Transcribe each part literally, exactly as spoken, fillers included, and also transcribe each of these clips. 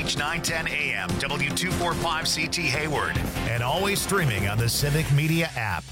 H nine ten A M, W two forty-five C T Hayward, and always streaming on the Civic Media app.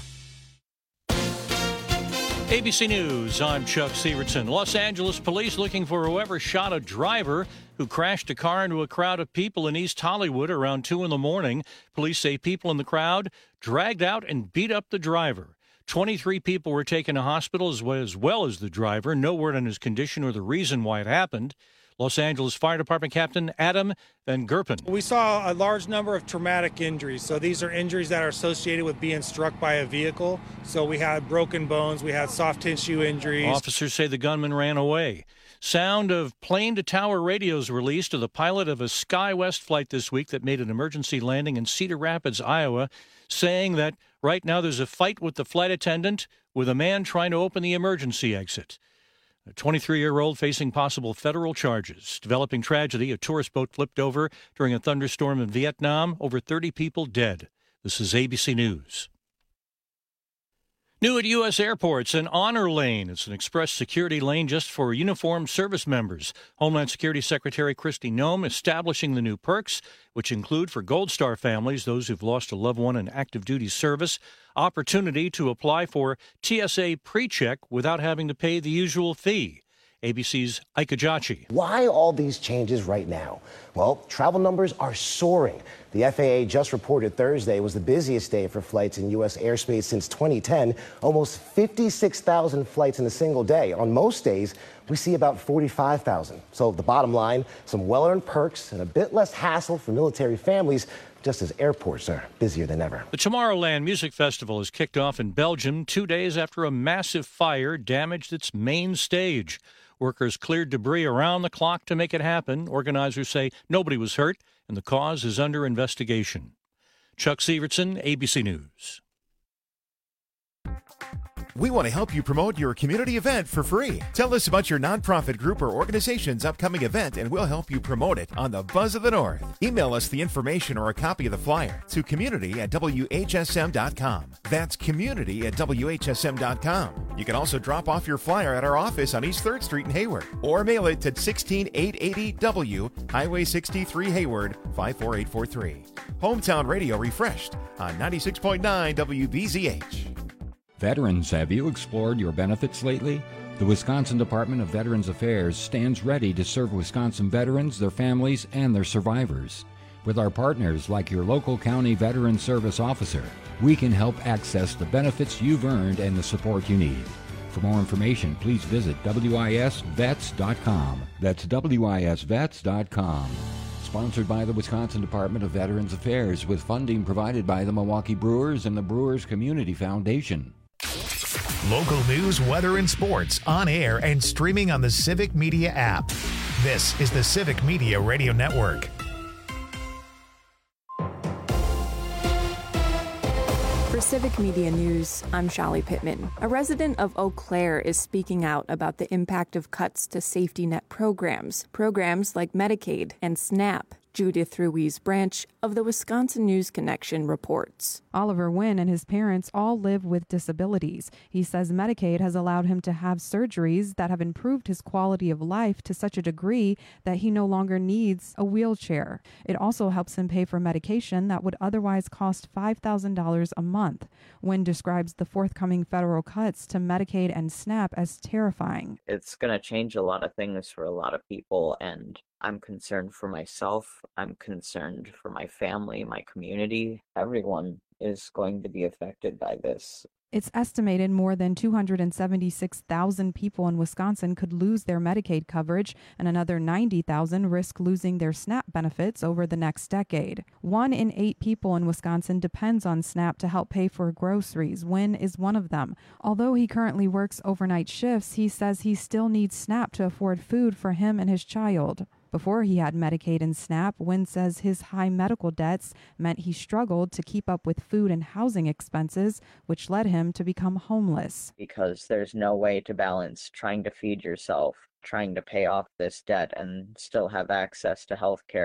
A B C News, I'm Chuck Severson. Los Angeles police looking for whoever shot a driver who crashed a car into a crowd of people in East Hollywood around two in the morning. Police say people in the crowd dragged out and beat up the driver. twenty-three people were taken to hospital as well as, well as the driver. No word on his condition or the reason why it happened. Los Angeles Fire Department Captain Adam Van Gerpen. We saw a large number of traumatic injuries. So these are injuries that are associated with being struck by a vehicle. So we had broken bones, we had soft tissue injuries. Officers say the gunman ran away. Sound of plane-to-tower radios released to the pilot of a SkyWest flight this week that made an emergency landing in Cedar Rapids, Iowa, saying that right now there's a fight with the flight attendant with a man trying to open the emergency exit. A twenty-three-year-old facing possible federal charges. Developing tragedy, a tourist boat flipped over during a thunderstorm in Vietnam. Over thirty people dead. This is A B C News. New at U S airports, an honor lane. It's an express security lane just for uniformed service members. Homeland Security Secretary Kristi Noem establishing the new perks, which include for Gold Star families, those who've lost a loved one in active duty service, opportunity to apply for T S A pre-check without having to pay the usual fee. A B C's Ike Ejiochi. Why all these changes right now? Well, travel numbers are soaring. The F A A just reported Thursday was the busiest day for flights in U S airspace since twenty ten. Almost fifty-six thousand flights in a single day. On most days, we see about forty-five thousand. So the bottom line, some well-earned perks and a bit less hassle for military families, just as airports are busier than ever. The Tomorrowland Music Festival has kicked off in Belgium two days after a massive fire damaged its main stage. Workers cleared debris around the clock to make it happen. Organizers say nobody was hurt, and the cause is under investigation. Chuck Severson, A B C News. We want to help you promote your community event for free. Tell us about your nonprofit group or organization's upcoming event, and we'll help you promote it on the Buzz of the North. Email us the information or a copy of the flyer to community at W H S M dot com. That's community at W H S M dot com. You can also drop off your flyer at our office on East third Street in Hayward, or mail it to sixteen eight eighty W, Highway sixty-three, Hayward, five four eight four three. Hometown Radio refreshed on ninety-six point nine W B Z H. Veterans, have you explored your benefits lately? The Wisconsin Department of Veterans Affairs stands ready to serve Wisconsin veterans, their families, and their survivors. With our partners like your local county veteran service officer, we can help access the benefits you've earned and the support you need. For more information, please visit W I S vets dot com. That's W I S vets dot com. Sponsored by the Wisconsin Department of Veterans Affairs with funding provided by the Milwaukee Brewers and the Brewers Community Foundation. Local news, weather, and sports on air and streaming on the Civic Media app. This is the Civic Media Radio Network. For Civic Media News, I'm Shallie Pittman. A resident of Eau Claire is speaking out about the impact of cuts to safety net programs, programs like Medicaid and SNAP. Judith Ruiz Branch of the Wisconsin News Connection reports. Oliver Wynn and his parents all live with disabilities. He says Medicaid has allowed him to have surgeries that have improved his quality of life to such a degree that he no longer needs a wheelchair. It also helps him pay for medication that would otherwise cost five thousand dollars a month. Wynn describes the forthcoming federal cuts to Medicaid and SNAP as terrifying. It's going to change a lot of things for a lot of people, and I'm concerned for myself. I'm concerned for my family, my community. Everyone is going to be affected by this. It's estimated more than two hundred seventy-six thousand people in Wisconsin could lose their Medicaid coverage, and another ninety thousand risk losing their SNAP benefits over the next decade. One in eight people in Wisconsin depends on SNAP to help pay for groceries. Wynn is one of them. Although he currently works overnight shifts, he says he still needs SNAP to afford food for him and his child. Before he had Medicaid and SNAP, Wynn says his high medical debts meant he struggled to keep up with food and housing expenses, which led him to become homeless. Because there's no way to balance trying to feed yourself, trying to pay off this debt, and still have access to health care.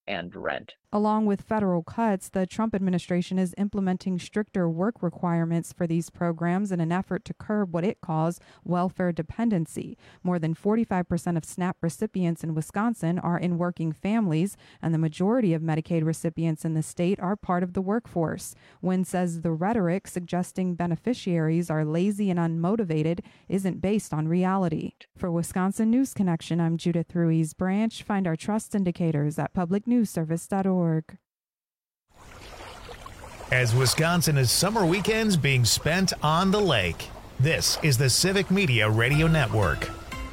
and rent. Along with federal cuts, the Trump administration is implementing stricter work requirements for these programs in an effort to curb what it calls welfare dependency. More than forty-five percent of SNAP recipients in Wisconsin are in working families, and the majority of Medicaid recipients in the state are part of the workforce. Wynn says the rhetoric suggesting beneficiaries are lazy and unmotivated isn't based on reality. For Wisconsin News Connection, I'm Judith Ruiz Branch. Find our trust indicators at public news service dot org. As Wisconsin is summer weekends being spent on the lake, this is the Civic Media Radio Network.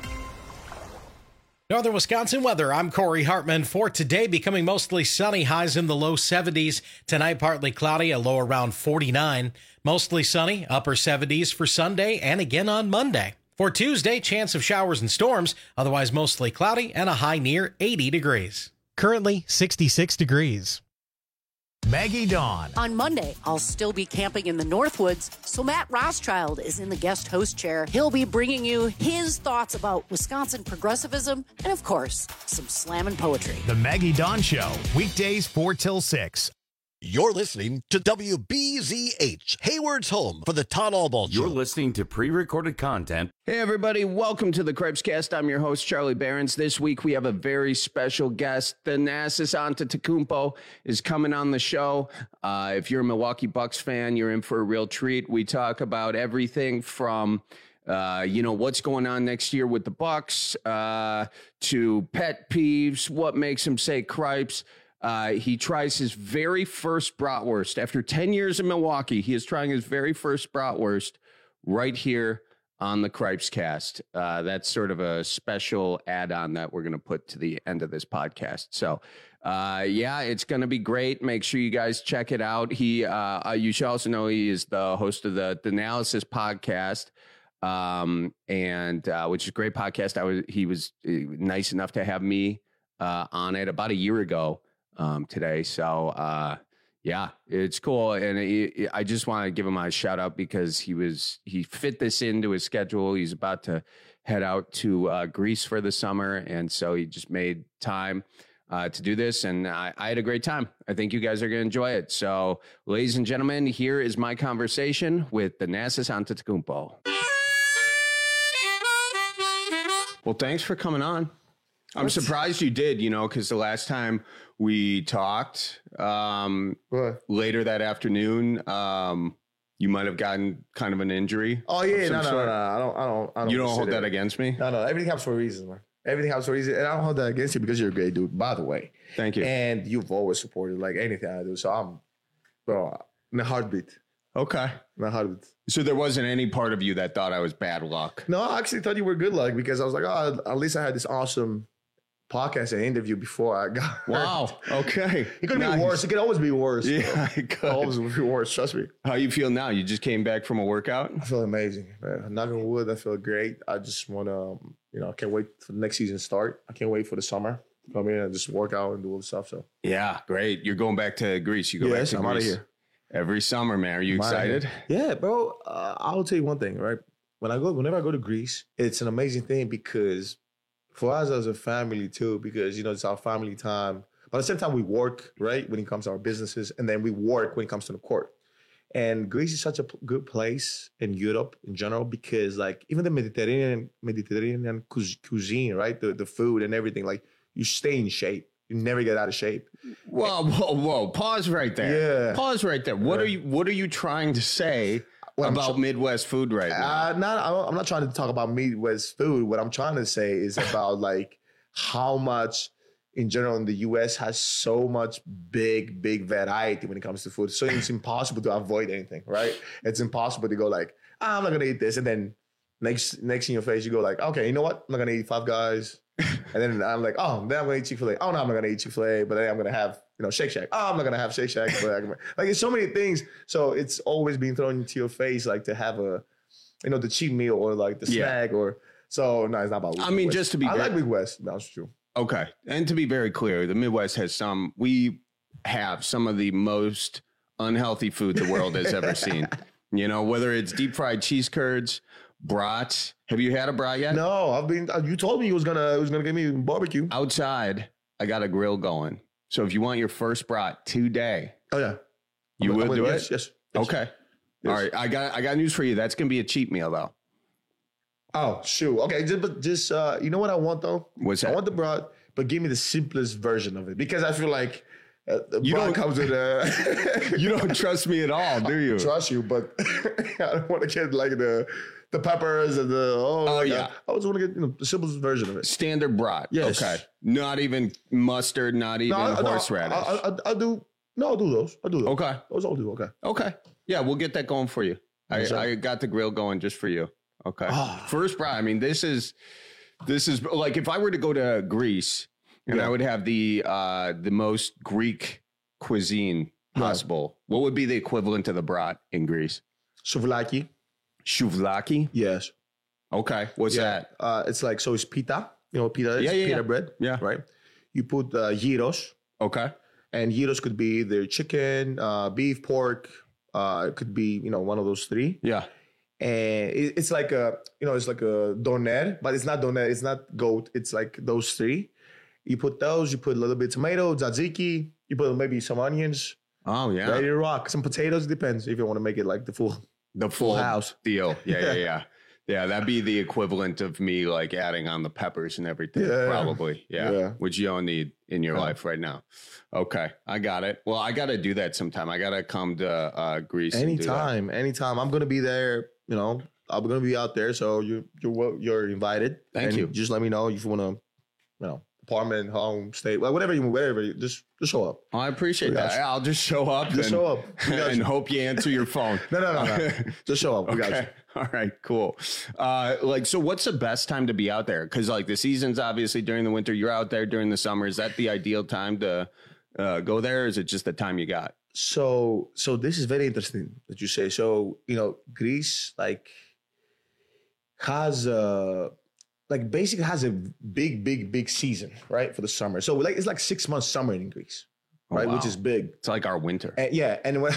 Northern Wisconsin weather. I'm Corey Hartman. For today, becoming mostly sunny, highs in the low seventies. Tonight, partly cloudy, a low around forty-nine. Mostly sunny, upper seventies for Sunday and again on Monday. For Tuesday, chance of showers and storms, otherwise mostly cloudy and a high near eighty degrees. Currently sixty-six degrees. Maggie Dawn. On Monday, I'll still be camping in the Northwoods, so Matt Rothschild is in the guest host chair. He'll be bringing you his thoughts about Wisconsin progressivism and, of course, some slammin' poetry. The Maggie Dawn Show, weekdays four till six. You're listening to W B Z H, Hayward's home for the Todd Albaugh Show. You're listening to pre-recorded content. Hey, everybody. Welcome to the Cripescast. I'm your host, Charlie Behrens. This week, we have a very special guest. Thanasis Antetokounmpo is coming on the show. Uh, if you're a Milwaukee Bucks fan, you're in for a real treat. We talk about everything from Uh, you know, what's going on next year with the Bucks, uh, to pet peeves, what makes him say cripes. Uh, he tries his very first bratwurst. After ten years in Milwaukee, he is trying his very first bratwurst right here on the Cripescast. Uh, that's sort of a special add-on that we're going to put to the end of this podcast. So, uh, yeah, it's going to be great. Make sure you guys check it out. He, uh, you should also know he is the host of the, the Analysis podcast. Um, and, uh, which is a great podcast. I was, he was nice enough to have me, uh, on it about a year ago, um, today. So, uh, yeah, it's cool. And it, I just want to give him a shout out because he was, he fit this into his schedule. He's about to head out to, uh, Greece for the summer. And so he just made time, uh, to do this. And I, I had a great time. I think you guys are going to enjoy it. So, ladies and gentlemen, here is my conversation with Thanasis Antetokounmpo. Well, thanks for coming on. I'm What's... surprised you did, you know, because the last time we talked um, later that afternoon, um, you might have gotten kind of an injury. Oh, yeah. No, no, no, no. I don't, I don't, I don't. You don't hold that against me? No, no. Everything happens for a reason, man. Everything happens for a reason. And I don't hold that against you because you're a great dude, by the way. Thank you. And you've always supported like anything I do. So I'm, bro, in a heartbeat. Okay. In a heartbeat. So there wasn't any part of you that thought I was bad luck? No, I actually thought you were good luck because I was like, oh, at least I had this awesome podcast and interview before I got hurt. Wow. Okay. It could nice. be worse. It could always be worse. Yeah, it could. Always be worse. Trust me. How you feel now? You just came back from a workout? I feel amazing, man. Knock on wood, I feel great. I just want to, um, you know, I can't wait for the next season to start. I can't wait for the summer. Come in and just work out and do all the stuff. So yeah, great. You're going back to Greece. You go yes, back to I'm Greece. Out of here. Every summer, man. Are you excited? Yeah, bro. Uh, I'll tell you one thing, right? When I go, whenever I go to Greece, it's an amazing thing because for us as a family too, because, you know, it's our family time. But at the same time, we work, right, when it comes to our businesses, and then we work when it comes to the court. And Greece is such a p- good place in Europe in general because, like, even the Mediterranean Mediterranean cuisine, right, the, the food and everything, like, you stay in shape. You never get out of shape. Whoa, whoa, whoa! Pause right there. Yeah. Pause right there. What yeah. are you? What are you trying to say well, about tr- Midwest food right now? Uh, not, I'm not trying to talk about Midwest food. What I'm trying to say is about like how much, in general, in the U S has so much big, big variety when it comes to food. So it's impossible to avoid anything, right? It's impossible to go like, ah, I'm not gonna eat this, and then next, next in your face, you go like, okay, you know what? I'm not gonna eat Five Guys. And then I'm like, oh, then I'm gonna eat Chick-fil-A. Oh no, I'm not gonna eat Chick-fil-A, but then I'm gonna have, you know, Shake Shack. Oh, I'm not gonna have Shake Shack. But I'm, like, it's so many things. So it's always being thrown into your face, like to have a, you know, the cheap meal or like the yeah. snack or. So no, it's not about. I mean, West. just to be. I very, like Midwest. That's true. Okay, and to be very clear, the Midwest has some. We have some of the most unhealthy food the world has ever seen. You know, whether it's deep fried cheese curds. Brats. Have you had a brat yet? No, I've been. You told me you was gonna. It was gonna give me barbecue outside. I got a grill going, So if you want your first brat today, oh yeah, you I'm, will I'm do yes, it. Yes, yes. Okay. Yes. All right. I got I got news for you. That's gonna be a cheat meal though. Oh shoot. Okay, just but just uh, you know what I want though? What's that? I want the brat, but give me the simplest version of it because I feel like uh, the You brat don't- comes with a. You don't trust me at all, do you? I trust you, but I don't want to get like the the peppers and the oh, Oh, my yeah. God. I just want to get you know the simplest version of it. Standard brat. Yes. Okay. Not even mustard, not even I- I- horseradish. I, I, I, I do. No, I'll do those. I'll do those. Okay. Those I'll do. Okay. Okay. Yeah, we'll get that going for you. I, Yes, sir. I got the grill going just for you. Okay. Ah. First brat. I mean, this is this is like if I were to go to Greece and Yeah. I would have the uh the most Greek cuisine possible, what would be the equivalent to the brat in Greece? Souvlaki. Souvlaki? Yes. Okay. What's Yeah. that? Uh, it's like so it's pita. You know what pita is? Yeah, yeah, Pita yeah. bread. Yeah. Right. You put uh, gyros, Okay. and gyros could be either chicken, uh, beef, pork. Uh, it could be you know one of those three. Yeah. And it, it's like a you know it's like a doner, but it's not doner. It's not goat. It's like those three. You put those. You put a little bit of tomato, tzatziki. You put maybe some onions. Oh yeah. Ready to rock. Some potatoes. Depends if you want to make it like the full The full house deal. Yeah, yeah, yeah. Yeah, that'd be the equivalent of me like adding on the peppers and everything. Yeah. Probably. Yeah. Yeah. Which you don't need in your Yeah. life right now. Okay. I got it. Well, I gotta do that sometime. I gotta come to uh Greece. and do that. Anytime, anytime. I'm gonna be there. You know, I'm gonna be out there. So you you're wel- you're invited. Thank And you. Just let me know if you wanna, you know, apartment, home, state, well, whatever you whatever. You, just just show up. Oh, I appreciate We got that. you. I'll just show up Just and, show up. We got and you. hope you answer your phone. No, no, no, no. Just show up. We got you. Okay. All right, cool. Uh, like, so what's the best time to be out there? Because like the season's obviously during the winter. You're out there during the summer. Is that the ideal time to uh, go there? Or is it just the time you got? So so this is very interesting that you say. So you know, Greece like has a like basically has a big, big, big season, right? For the summer. So like it's like six months summer in Greece, Oh, right? wow. Which is big. It's like our winter. And, yeah, and when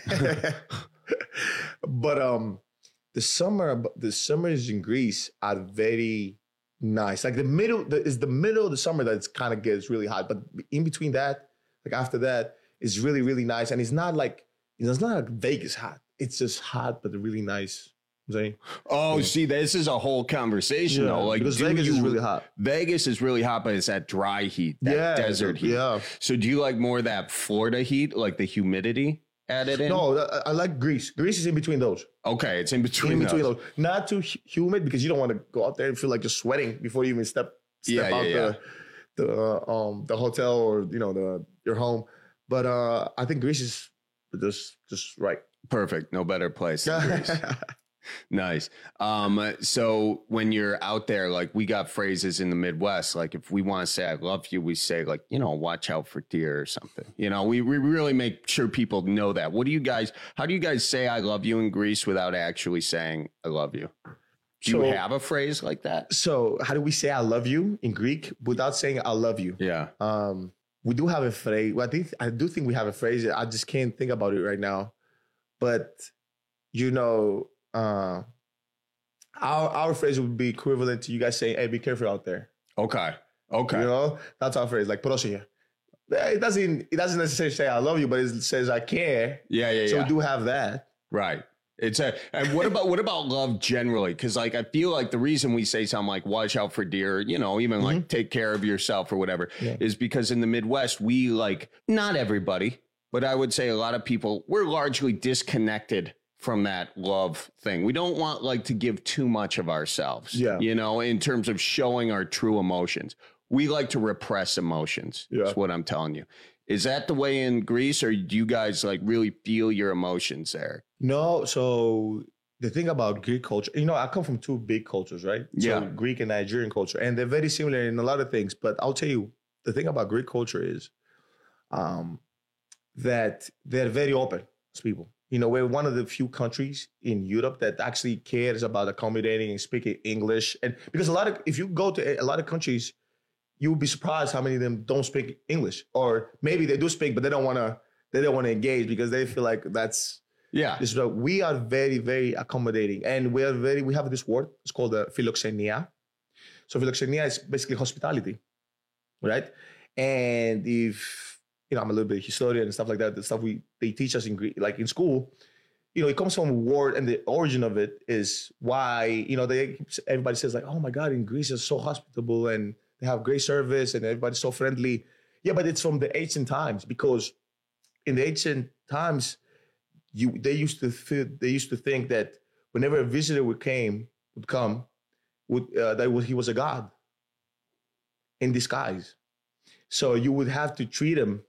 but um the summer the summers in Greece are very nice. Like the middle the, is the middle of the summer that it's kind of gets really hot, but in between that, like after that, it's really really nice, and it's not like it's not like Vegas hot. It's just hot, but really nice. You know what I'm saying? Oh, see, this is a whole conversation Yeah, though. Like because do Vegas is you- really hot. Vegas is really hot, but it's that dry heat, that Yeah, desert heat. yeah. So do you like more of that Florida heat, like the humidity added in? No, I, I like Greece. Greece is in between those. Okay, it's in between. in between those. those. Not too hu- humid because you don't want to go out there and feel like you're sweating before you even step step Yeah, out yeah, the the uh, um the hotel or you know the your home. But uh I think Greece is just just right. Perfect. No better place than Greece. Nice. Um, so when you're out there, like we got phrases in the Midwest, like if we want to say I love you, we say like, you know, watch out for deer or something. You know, we, we really make sure people know that. What do you guys, how do you guys say I love you in Greece without actually saying I love you? Do So- you have a phrase like that? So how do we say I love you in Greek without saying I love you? Yeah. Um we do have a phrase. Well, I think I do think we have a phrase. I just can't think about it right now. But you know, uh our our phrase would be equivalent to you guys saying, hey, be careful out there. Okay. Okay. You know, that's our phrase, like prosige. It doesn't it doesn't necessarily say I love you, but it says I care. Yeah, yeah, So yeah. we do have that. Right. It's a, and what about, what about love generally? Cause like, I feel like the reason we say something like watch out for deer, you know, even like take care of yourself or whatever Yeah. is because in the Midwest, we like, not everybody, but I would say a lot of people, we're largely disconnected from that love thing. We don't want like to give too much of ourselves, Yeah. you know, in terms of showing our true emotions. We like to repress emotions. Yeah. That's what I'm telling you. Is that the way in Greece, or do you guys like really feel your emotions there? No, so the thing about Greek culture, you know, I come from two big cultures, right? Yeah. So Greek and Nigerian culture, and they're very similar in a lot of things. But I'll tell you, the thing about Greek culture is um, that they're very open as people. You know, we're one of the few countries in Europe that actually cares about accommodating and speaking English. And because a lot of, if you go to a lot of countries, you would be surprised how many of them don't speak English, or maybe they do speak, but they don't want to. They don't want to engage because they feel like that's Yeah. this. Is what- we are very, very accommodating, and we are very. We have this word. It's called the philoxenia. So philoxenia is basically hospitality, right? And if you know, I'm a little bit historian and stuff like that. The stuff we they teach us in Greek, like in school, you know, it comes from a word, and the origin of it is why, you know, they everybody says like, oh my God, in Greece is so hospitable and they have great service and everybody's so friendly. Yeah, but it's from the ancient times, because in the ancient times, you they used to th- they used to think that whenever a visitor would came would come, would uh, that was, he was a god in disguise. So you would have to treat him,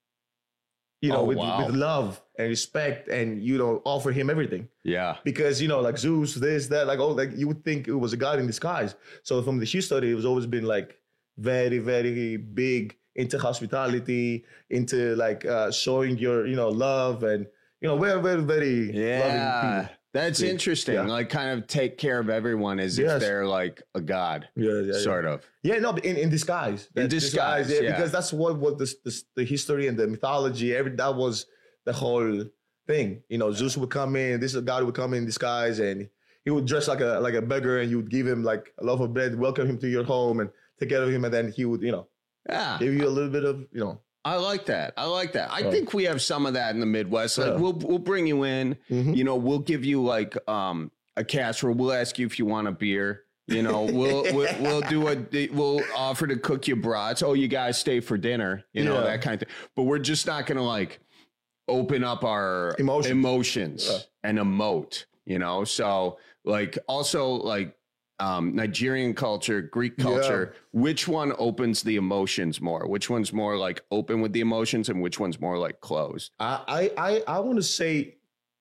you know, Oh, with, wow. with love and respect, and, you know, offer him everything. Yeah. Because, you know, like Zeus, this, that, like, oh, like you would think it was a god in disguise. So from the history, it was always been like very, very big into hospitality, into like uh, showing your, you know, love, and, you know, we're very, very Yeah. loving people. That's Yeah. interesting. Yeah. Like, kind of take care of everyone as Yes. if they're like a god, Yeah, yeah, sort yeah. of. Yeah, no, but in, in disguise. In That- disguise, yeah, yeah. because that's what what the, the the history and the mythology. Every that was the whole thing. You know, Zeus would come in. This god would come in disguise, and he would dress like a like a beggar, and you would give him like a loaf of bread, welcome him to your home, and take care of him, and then he would, you know, Yeah. give you a little bit of, you know. I like that. I like that. I Oh. think we have some of that in the Midwest. Like, Yeah. we'll we'll bring you in. You know, we'll give you like um a casserole. We'll ask you if you want a beer. You know, we'll we'll, we'll do a we'll offer to cook you brats. Oh, you guys stay for dinner. You know, Yeah. that kind of thing. But we're just not gonna like open up our Emotions. emotions Yeah. and emote. You know, so like also like. Um, Nigerian culture, Greek culture, which one opens the emotions more? Which one's more like open with the emotions, and which one's more like closed? I I I, I want to say,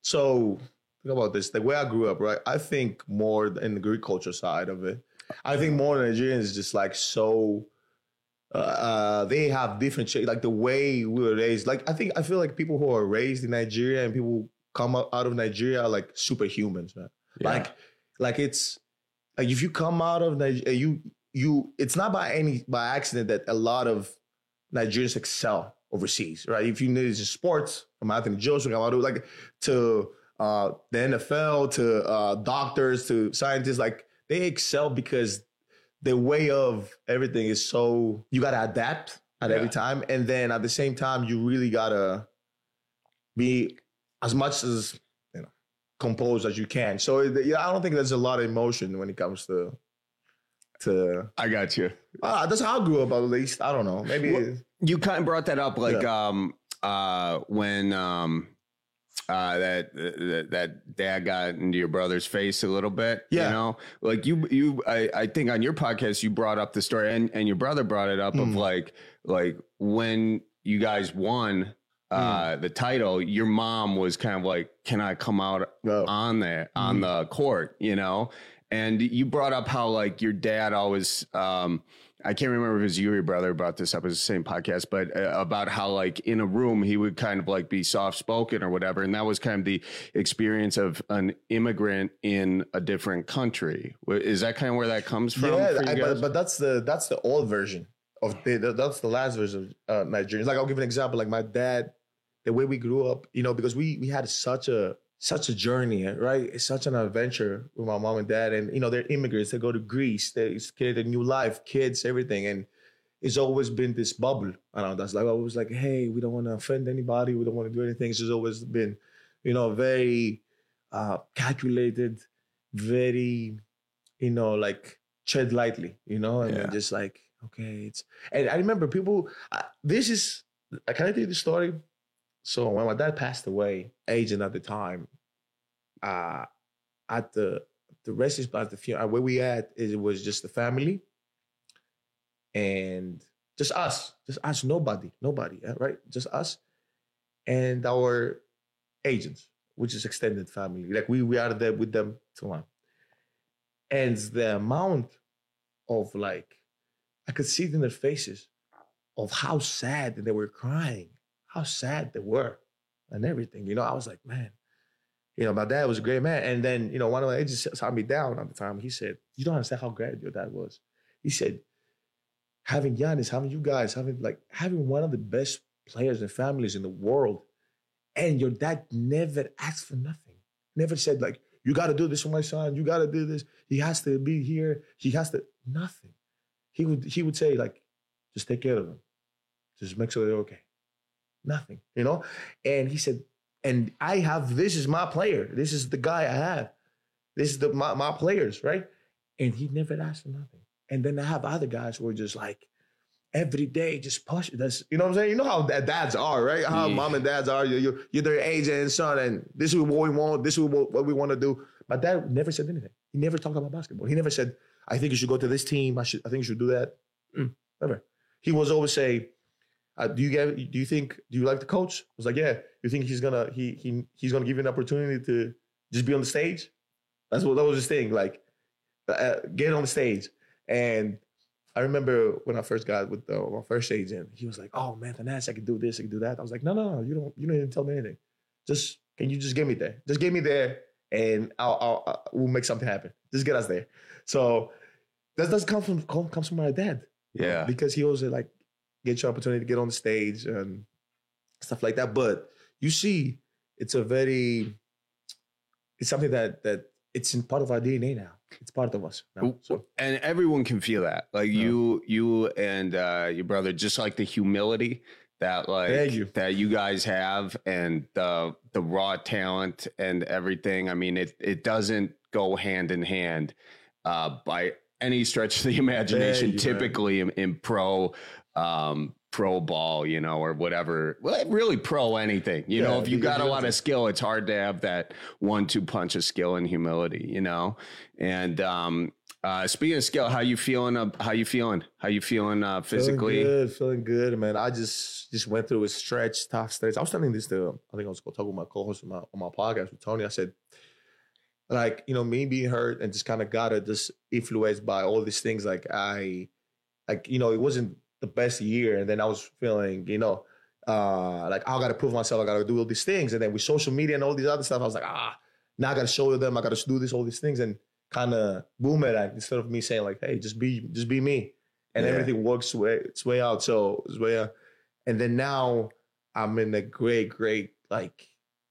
so think about this. The way I grew up, right? I think more in the Greek culture side of it. I think more Nigerians is just like so. Uh, uh, they have different shit. Like the way we were raised. Like I think I feel like people who are raised in Nigeria and people who come out out of Nigeria are like superhumans, man. Yeah. Like like it's like if you come out of Nigeria, you you. It's not by any by accident that a lot of Nigerians excel overseas, right? If you need sports, from Anthony Joshua, like to uh, the N F L, to uh, doctors, to scientists, like they excel because the way of everything is so, you got to adapt at Yeah. every time. And then at the same time, you really got to be as much as, you know, composed as you can. So yeah, I don't think there's a lot of emotion when it comes to, to, I got you. uh, that's how I grew up, at least. I don't know. Maybe. Well, you kind of brought that up, like Yeah. um, uh, when um, uh, that, that that dad got into your brother's face a little bit. Yeah. You know, like you you I, I think on your podcast you brought up the story, and and your brother brought it up of Mm. like like when you guys won uh Mm. the title, your mom was kind of like, can I come out Oh. on there on Mhm. the court, you know? And you brought up how like your dad always um I can't remember if it was you or your brother brought this up. It was the same podcast, but uh, about how like in a room he would kind of like be soft spoken or whatever, and that was kind of the experience of an immigrant in a different country. Wh- Is that kind of where that comes from? Yeah, for you I- guys? but, but that's the that's the old version of the, the- that's the last version of uh, Nigerians. Like I'll give an example. Like my dad, the way we grew up, you know, because we we had such a such a journey, right? It's such an adventure with my mom and dad, and you know they're immigrants. They go to Greece, they create a new life, kids, everything, and it's always been this bubble around us. Like I was like, hey, we don't want to offend anybody, we don't want to do anything. It's just always been, you know, very uh, calculated, very, you know, like tread lightly, you know, and then Yeah. just like, okay, it's. And I remember people. Uh, this is. uh, Can I tell you the story? So when my dad passed away, agent at the time, uh, at the the rest is at the funeral, where we at is it was just the family and just us, just us, nobody, nobody, uh, right? Just us and our agents, which is extended family. Like we we are there with them so on. And the amount of like, I could see it in their faces of how sad they were crying, how sad they were and everything. You know, I was like, man, you know, my dad was a great man. And then, you know, one of my agents sat me down at the time. He said, you don't understand how great your dad was. He said, having Giannis, having you guys, having like having one of the best players and families in the world, and your dad never asked for nothing. Never said like, you got to do this for my son. You got to do this. He has to be here. He has to, nothing. He would, he would say like, just take care of them. Just make sure they're okay. nothing, you know? And he said, and I have, this is my player. This is the guy I have. This is the my, my players, right? And he never asked for nothing. And then I have other guys who are just like, every day, just push it. That's, you know what I'm saying? You know how dads are, right? How yeah. mom and dads are. You're, you're, you're their agent, son, and this is what we want. This is what, what we want to do. My dad never said anything. He never talked about basketball. He never said, I think you should go to this team. I should. I think you should do that. Mm, never. He was always say, uh, do you get? Do you think? Do you like the coach? I was like, yeah. You think he's gonna he he he's gonna give you an opportunity to just be on the stage? That's what that was his thing. Like, uh, get on the stage. And I remember when I first got with the, my first agent, he was like, "Oh man, Thanasis, I can do this, I can do that." I was like, "No, no, no, you don't. You don't even tell me anything. Just can you just get me there? Just get me there, and I'll, I'll, I'll we'll make something happen. Just get us there." So that does come from come, comes from my dad. Yeah, because he always like get your opportunity to get on the stage and stuff like that. But you see, it's a very, it's something that that it's in part of our D N A now. It's part of us now, so. And everyone can feel that. Like yeah. you, you and uh, your brother, just like the humility that like you. that you guys have, and the the raw talent and everything. I mean, it it doesn't go hand in hand uh, by any stretch of the imagination. You, typically in, in pro um, pro ball, you know, or whatever, well, really pro anything, you yeah, know, if you got a lot of skill, it's hard to have that one, two punch of skill and humility, you know? And, um, uh, speaking of skill, how you feeling? Uh, how you feeling? How you feeling, uh, physically? Feeling good, feeling good, man. I just, just went through a stretch, tough stretch. I was telling this to, I think I was talking with my co-host on my, on my podcast with Tony. I said, like, you know, me being hurt and just kind of got it just influenced by all these things. Like I, like, you know, it wasn't the best year. And then I was feeling, you know, uh, like, oh, I got to prove myself. I got to do all these things. And then with social media and all these other stuff, I was like, ah, now I got to show them. I got to do this, all these things, and kind of boomerang instead of me saying like, hey, just be, just be me. And yeah. everything works way, its way out. So it's way out. And then now I'm in a great, great, like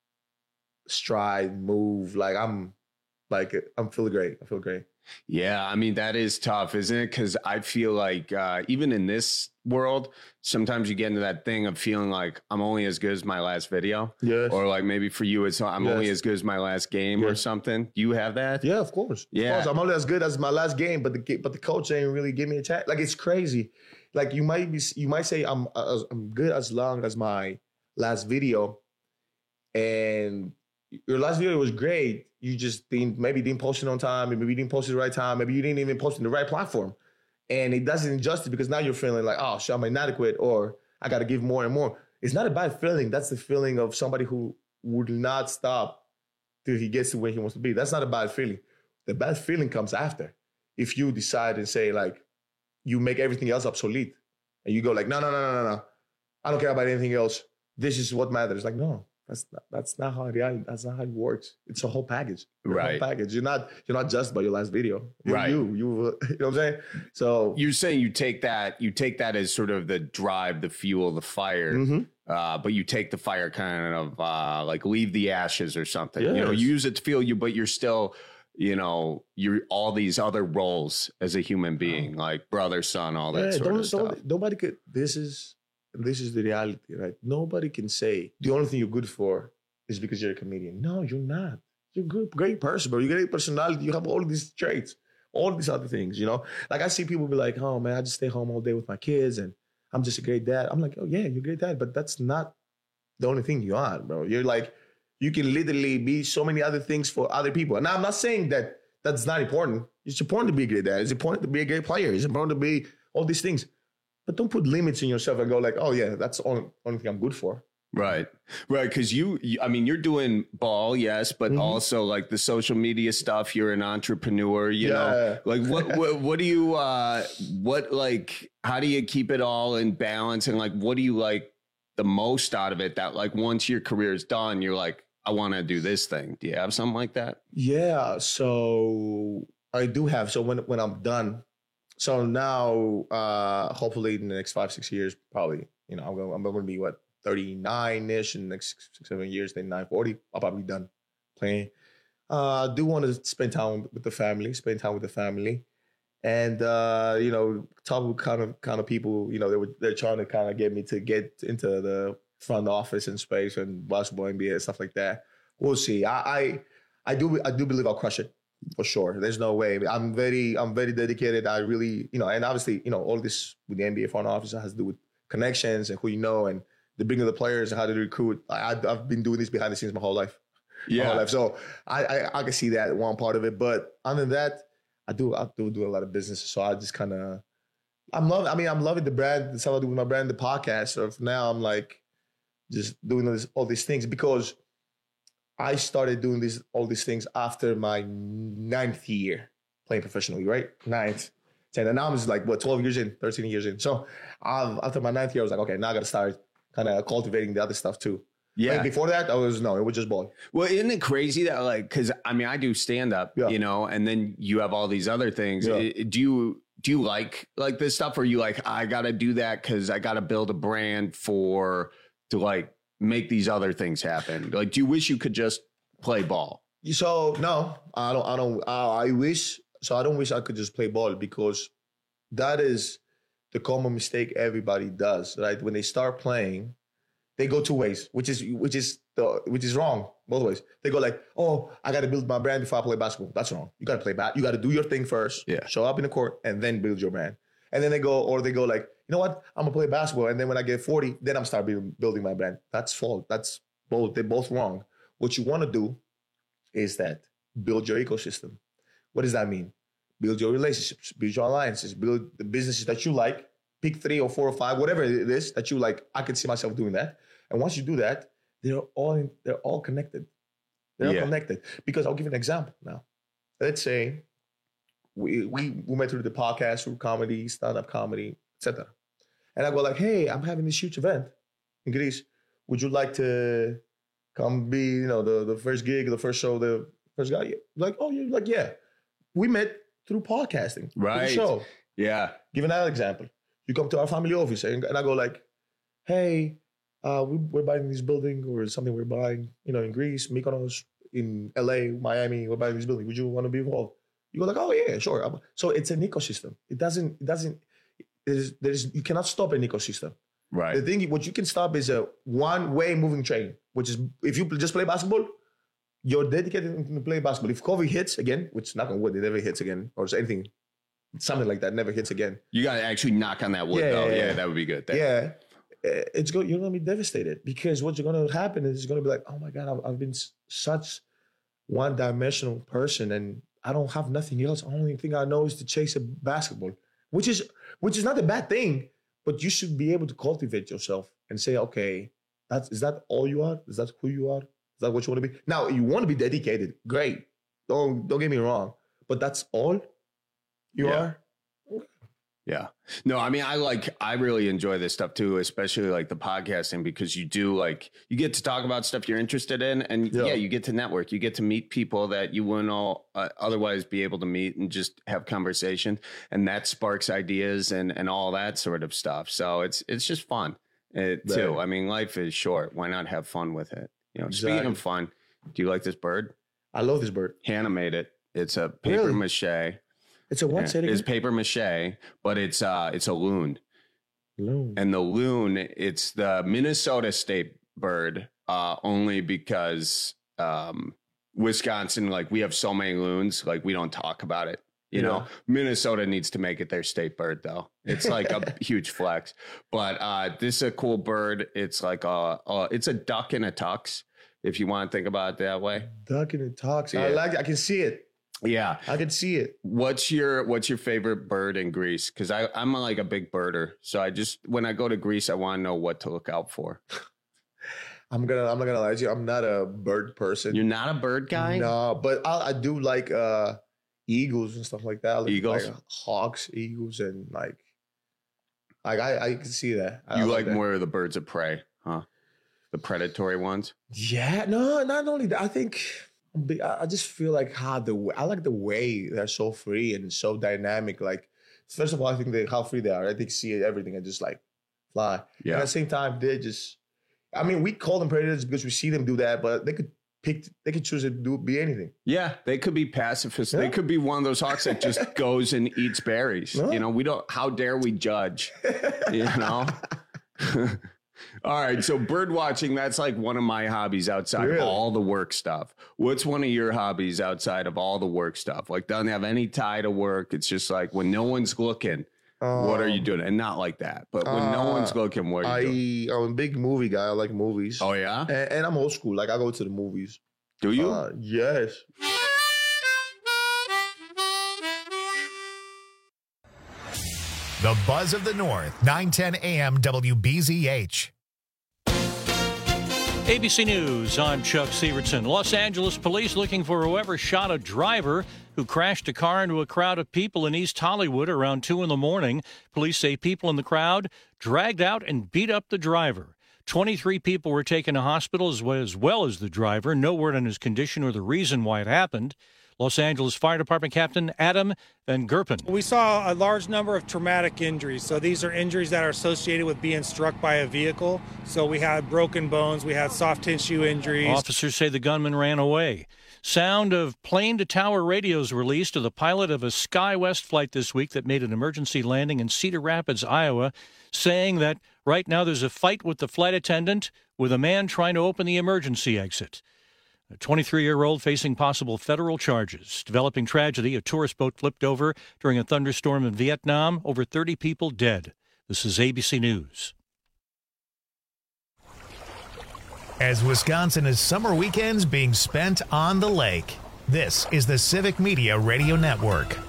stride move. Like I'm like, I'm feeling great. I feel great. Yeah, I mean, that is tough, isn't it? Because I feel like uh, even in this world, sometimes you get into that thing of feeling like I'm only as good as my last video. Yes. Or like maybe for you, it's I'm yes. only as good as my last game yes. or something. You have that? Yeah, of course. Yeah. Of course. I'm only as good as my last game, but the but the coach ain't really give me a chance. Like, it's crazy. Like, you might be, you might say I'm uh, I'm good as long as my last video, and your last video was great. You just didn't, maybe didn't post it on time, maybe you didn't post it the right time, maybe you didn't even post it in the right platform. And it doesn't injustice because now you're feeling like, oh, shit, I'm inadequate, or I got to give more and more. It's not a bad feeling. That's the feeling of somebody who would not stop till he gets to where he wants to be. That's not a bad feeling. The bad feeling comes after. If you decide and say, like, you make everything else obsolete and you go like, no, no, no, no, no, no. I don't care about anything else. This is what matters. Like, no. That's not, that's not how reality, that's not how it works. It's a whole package. You're right. A whole package. You're not you're not just by your last video. You're right. You, you, you know what I'm saying? So you're saying you take that, you take that as sort of the drive, the fuel, the fire, mm-hmm. uh, but you take the fire kind of uh, like leave the ashes or something. Yes. You know, you use it to fuel you, but you're still, you know, you're all these other roles as a human being, like brother, son, all that yeah, sort of stuff. Nobody could. This is this is the reality, right? Nobody can say the only thing you're good for is because you're a comedian. No, you're not. You're a good, great person, bro. You get a personality. You have all of these traits, all these other things, you know? Like, I see people be like, oh, man, I just stay home all day with my kids and I'm just a great dad. I'm like, oh, yeah, you're a great dad, but that's not the only thing you are, bro. You're like, you can literally be so many other things for other people. And I'm not saying that that's not important. It's important to be a great dad. It's important to be a great player. It's important to be all these things. But don't put limits in yourself and go like, oh, yeah, that's the only, only thing I'm good for. Right. Right. Because you, you, I mean, you're doing ball, yes, but mm-hmm. also like the social media stuff. You're an entrepreneur, you yeah. know, like what, what, what do you, uh, what, like, how do you keep it all in balance? And like, what do you like the most out of it that like once your career is done, you're like, I want to do this thing. Do you have something like that? Yeah. So I do have. So when, when I'm done, so now, uh, hopefully in the next five, six years, probably, you know, I'm going, I'm going to be what? thirty-nine-ish in the next six, six, seven years, then nine forty, I'll probably be done playing. Uh, I do want to spend time with the family, spend time with the family. And, uh, you know, talk with kind of kind of people, you know, they were, they're trying to kind of get me to get into the front office and space and basketball, N B A, and stuff like that. We'll see. I, I, I do, I do believe I'll crush it for sure. There's no way. I'm very, I'm very dedicated. I really, you know, and obviously, you know, all this with the N B A front office has to do with connections and who you know and the bringing of the players and how to recruit. I, I've, I've been doing this behind the scenes my whole life. Yeah. My whole life. So I, I, I can see that one part of it. But other than that, I do, I do do a lot of business. So I just kind of, I'm loving, I mean, I'm loving the brand, the stuff I do with my brand, the podcast. So now I'm like just doing all, this, all these things because I started doing this, all these things after my ninth year playing professionally, right? Ninth, ten. And now I'm just like, what, twelve years in, thirteen years in. So um, after my ninth year, I was like, okay, now I got to start kind of cultivating the other stuff too. Yeah. Like before that, I was, no, it was just ball. Well, isn't it crazy that like, cause I mean, I do stand up, yeah. you know, and then you have all these other things. Yeah. Do you, do you like, like this stuff or you like, I got to do that cause I got to build a brand for, to like make these other things happen? Like, do you wish you could just play ball? So no, I don't, I don't, uh, I wish, so I don't wish I could just play ball because that is the common mistake everybody does, right? When they start playing, they go two ways, which is which is the which is wrong both ways. They go like, "Oh, I got to build my brand before I play basketball." That's wrong. You got to play bat. You got to do your thing first. Yeah. Show up in the court and then build your brand. And then they go, or they go like, "You know what? I'm gonna play basketball, and then when I get forty, then I'm start building, building my brand." That's fault. That's both. They're both wrong. What you want to do is that build your ecosystem. What does that mean? Build your relationships, build your alliances, build the businesses that you like. Pick three or four or five, whatever it is that you like. I can see myself doing that. And once you do that, they're all in, they're all connected. They're Yeah. all connected. Because I'll give you an example now. Let's say we we we met through the podcast, through comedy, stand-up comedy, et cetera. And I go like, "Hey, I'm having this huge event in Greece. Would you like to come be, you know, the, the first gig, the first show, the first guy?" Like, "Oh, you're like, yeah." We met through podcasting. Through Right. the show. Yeah. Give another example. You come to our family office and, and I go like, "Hey, uh, we, we're buying this building or something we're buying, you know, in Greece, Mykonos, in L A, Miami, we're buying this building. Would you want to be involved?" You go like, "Oh yeah, sure." So it's an ecosystem. It doesn't, it doesn't, there's, there's, you cannot stop an ecosystem. Right. The thing, what you can stop is a one-way moving train, which is if you just play basketball, you're dedicated to play basketball. If COVID hits again, which knock on wood, it never hits again, or anything, something like that never hits again. You got to actually knock on that wood, Yeah, though. yeah, Yeah, yeah. that would be good. That- Yeah, uh, it's go, you're gonna be devastated because what's gonna happen is it's gonna be like, "Oh my God, I've, I've been s- such one-dimensional person, and I don't have nothing else. The only thing I know is to chase a basketball," which is which is not a bad thing, but you should be able to cultivate yourself and say, "Okay, that's is that all you are? Is that who you are? Is that what you want to be?" Now, you want to be dedicated, great. Don't don't get me wrong, but that's all you Yeah. are. Yeah. No, I mean, I like, I really enjoy this stuff too, especially like the podcasting, because you do like, you get to talk about stuff you're interested in. And yeah, Yeah. you get to network, you get to meet people that you wouldn't all uh, otherwise be able to meet and just have conversation. And that sparks ideas and, and all that sort of stuff. So it's, it's just fun uh, too. Right. I mean, life is short. Why not have fun with it? You know, speaking Exactly. of fun, do you like this bird? I love this bird. Hannah made it. It's a paper Really? mache. It's a what? Yeah, Say it again? it's paper mache, but it's uh it's a loon. Loon. And the loon, it's the Minnesota state bird, uh, only because um Wisconsin, like we have so many loons, like we don't talk about it. You Yeah. know, Minnesota needs to make it their state bird though. It's like a huge flex. But uh this is a cool bird. It's like a, a it's a duck in a tux, if you want to think about it that way. Duck in a tux. I Yeah. like it. I can see it. Yeah. I can see it. What's your what's your favorite bird in Greece? Because I I'm like a big birder, so I just when I go to Greece, I want to know what to look out for. I'm gonna I'm not gonna lie to you. I'm not a bird person. You're not a bird guy? No, but I, I do like uh eagles and stuff like that. I like, Eagles? like hawks, eagles, and like like I I can see that. I You love like that. more of the birds of prey, huh? The predatory ones. Yeah, no, not only that. I think I I just feel like how the way- I like the way they're so free and so dynamic. Like first of all, I think they how free they are. I think see everything and just like fly. Yeah. And at the same time, they just. I mean, we call them predators because we see them do that, but they could pick. They could choose to do be anything. Yeah, they could be pacifists. They Yeah. could be one of those hawks that just goes and eats berries. Yeah. You know, we don't. How dare we judge? You know. All right, so bird watching, that's like one of my hobbies outside Really? of all the work stuff. What's one of your hobbies outside of all the work stuff? Like, doesn't have any tie to work. It's just like when no one's looking, um, what are you doing? And not like that, but when uh, no one's looking, what are you I, doing? I'm a big movie guy. I like movies. Oh, yeah? And, and I'm old school. Like, I go to the movies. Do you? Uh, yes. The Buzz of the North, nine ten A M W B Z H. A B C News, I'm Chuck Severson. Los Angeles police looking for whoever shot a driver who crashed a car into a crowd of people in East Hollywood around two in the morning. Police say people in the crowd dragged out and beat up the driver. twenty-three people were taken to hospital as well, as well as the driver. No word on his condition or the reason why it happened. Los Angeles Fire Department Captain Adam Van Gerpen. We saw a large number of traumatic injuries. So these are injuries that are associated with being struck by a vehicle. So we had broken bones, we had soft tissue injuries. Officers say the gunman ran away. Sound of plane-to-tower radios released to the pilot of a SkyWest flight this week that made an emergency landing in Cedar Rapids, Iowa, saying that right now there's a fight with the flight attendant with a man trying to open the emergency exit. A twenty-three-year-old facing possible federal charges. Developing tragedy, a tourist boat flipped over during a thunderstorm in Vietnam. Over thirty people dead. This is A B C News. As Wisconsin is summer weekends being spent on the lake, this is the Civic Media Radio Network.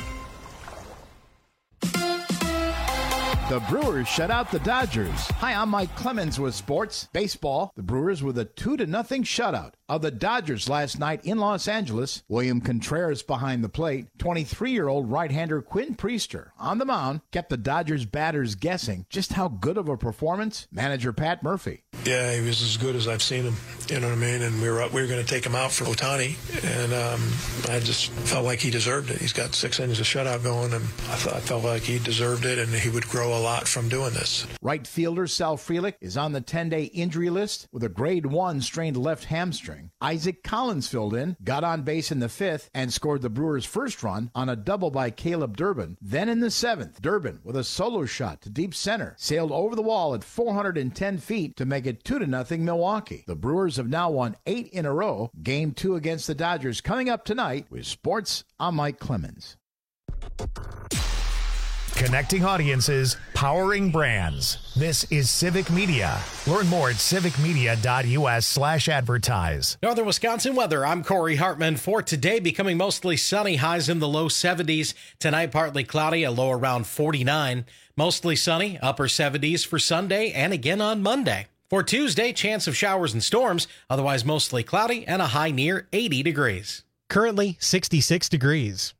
The Brewers shut out the Dodgers. Hi, I'm Mike Clemens with sports. Baseball, the Brewers with a two to nothing shutout of the Dodgers last night in Los Angeles. William Contreras behind the plate. twenty-three-year-old right-hander Quinn Priester on the mound kept the Dodgers batters guessing just how good of a performance. Manager Pat Murphy. Yeah, he was as good as I've seen him. You know what I mean? And we were we were going to take him out for Ohtani, and um, I just felt like he deserved it. He's got six innings of shutout going, and I, th- I felt like he deserved it, and he would grow a lot from doing this. Right fielder Sal Frelick is on the ten-day injury list with a grade one strained left hamstring. Isaac Collins filled in, got on base in the fifth, and scored the Brewers' first run on a double by Caleb Durbin. Then in the seventh, Durbin, with a solo shot to deep center, sailed over the wall at four hundred ten feet to make it two to nothing Milwaukee. The Brewers have now won eight in a row. Game two against the Dodgers coming up tonight. With sports, I'm Mike Clemens. Connecting audiences, powering brands. This is Civic Media. Learn more at civicmedia.us slash advertise. Northern Wisconsin weather. I'm Corey Hartman. For today, becoming mostly sunny, highs in the low seventies. Tonight, partly cloudy, a low around forty-nine. Mostly sunny, upper seventies for Sunday and again on Monday. For Tuesday, chance of showers and storms, otherwise mostly cloudy and a high near eighty degrees. Currently sixty-six degrees.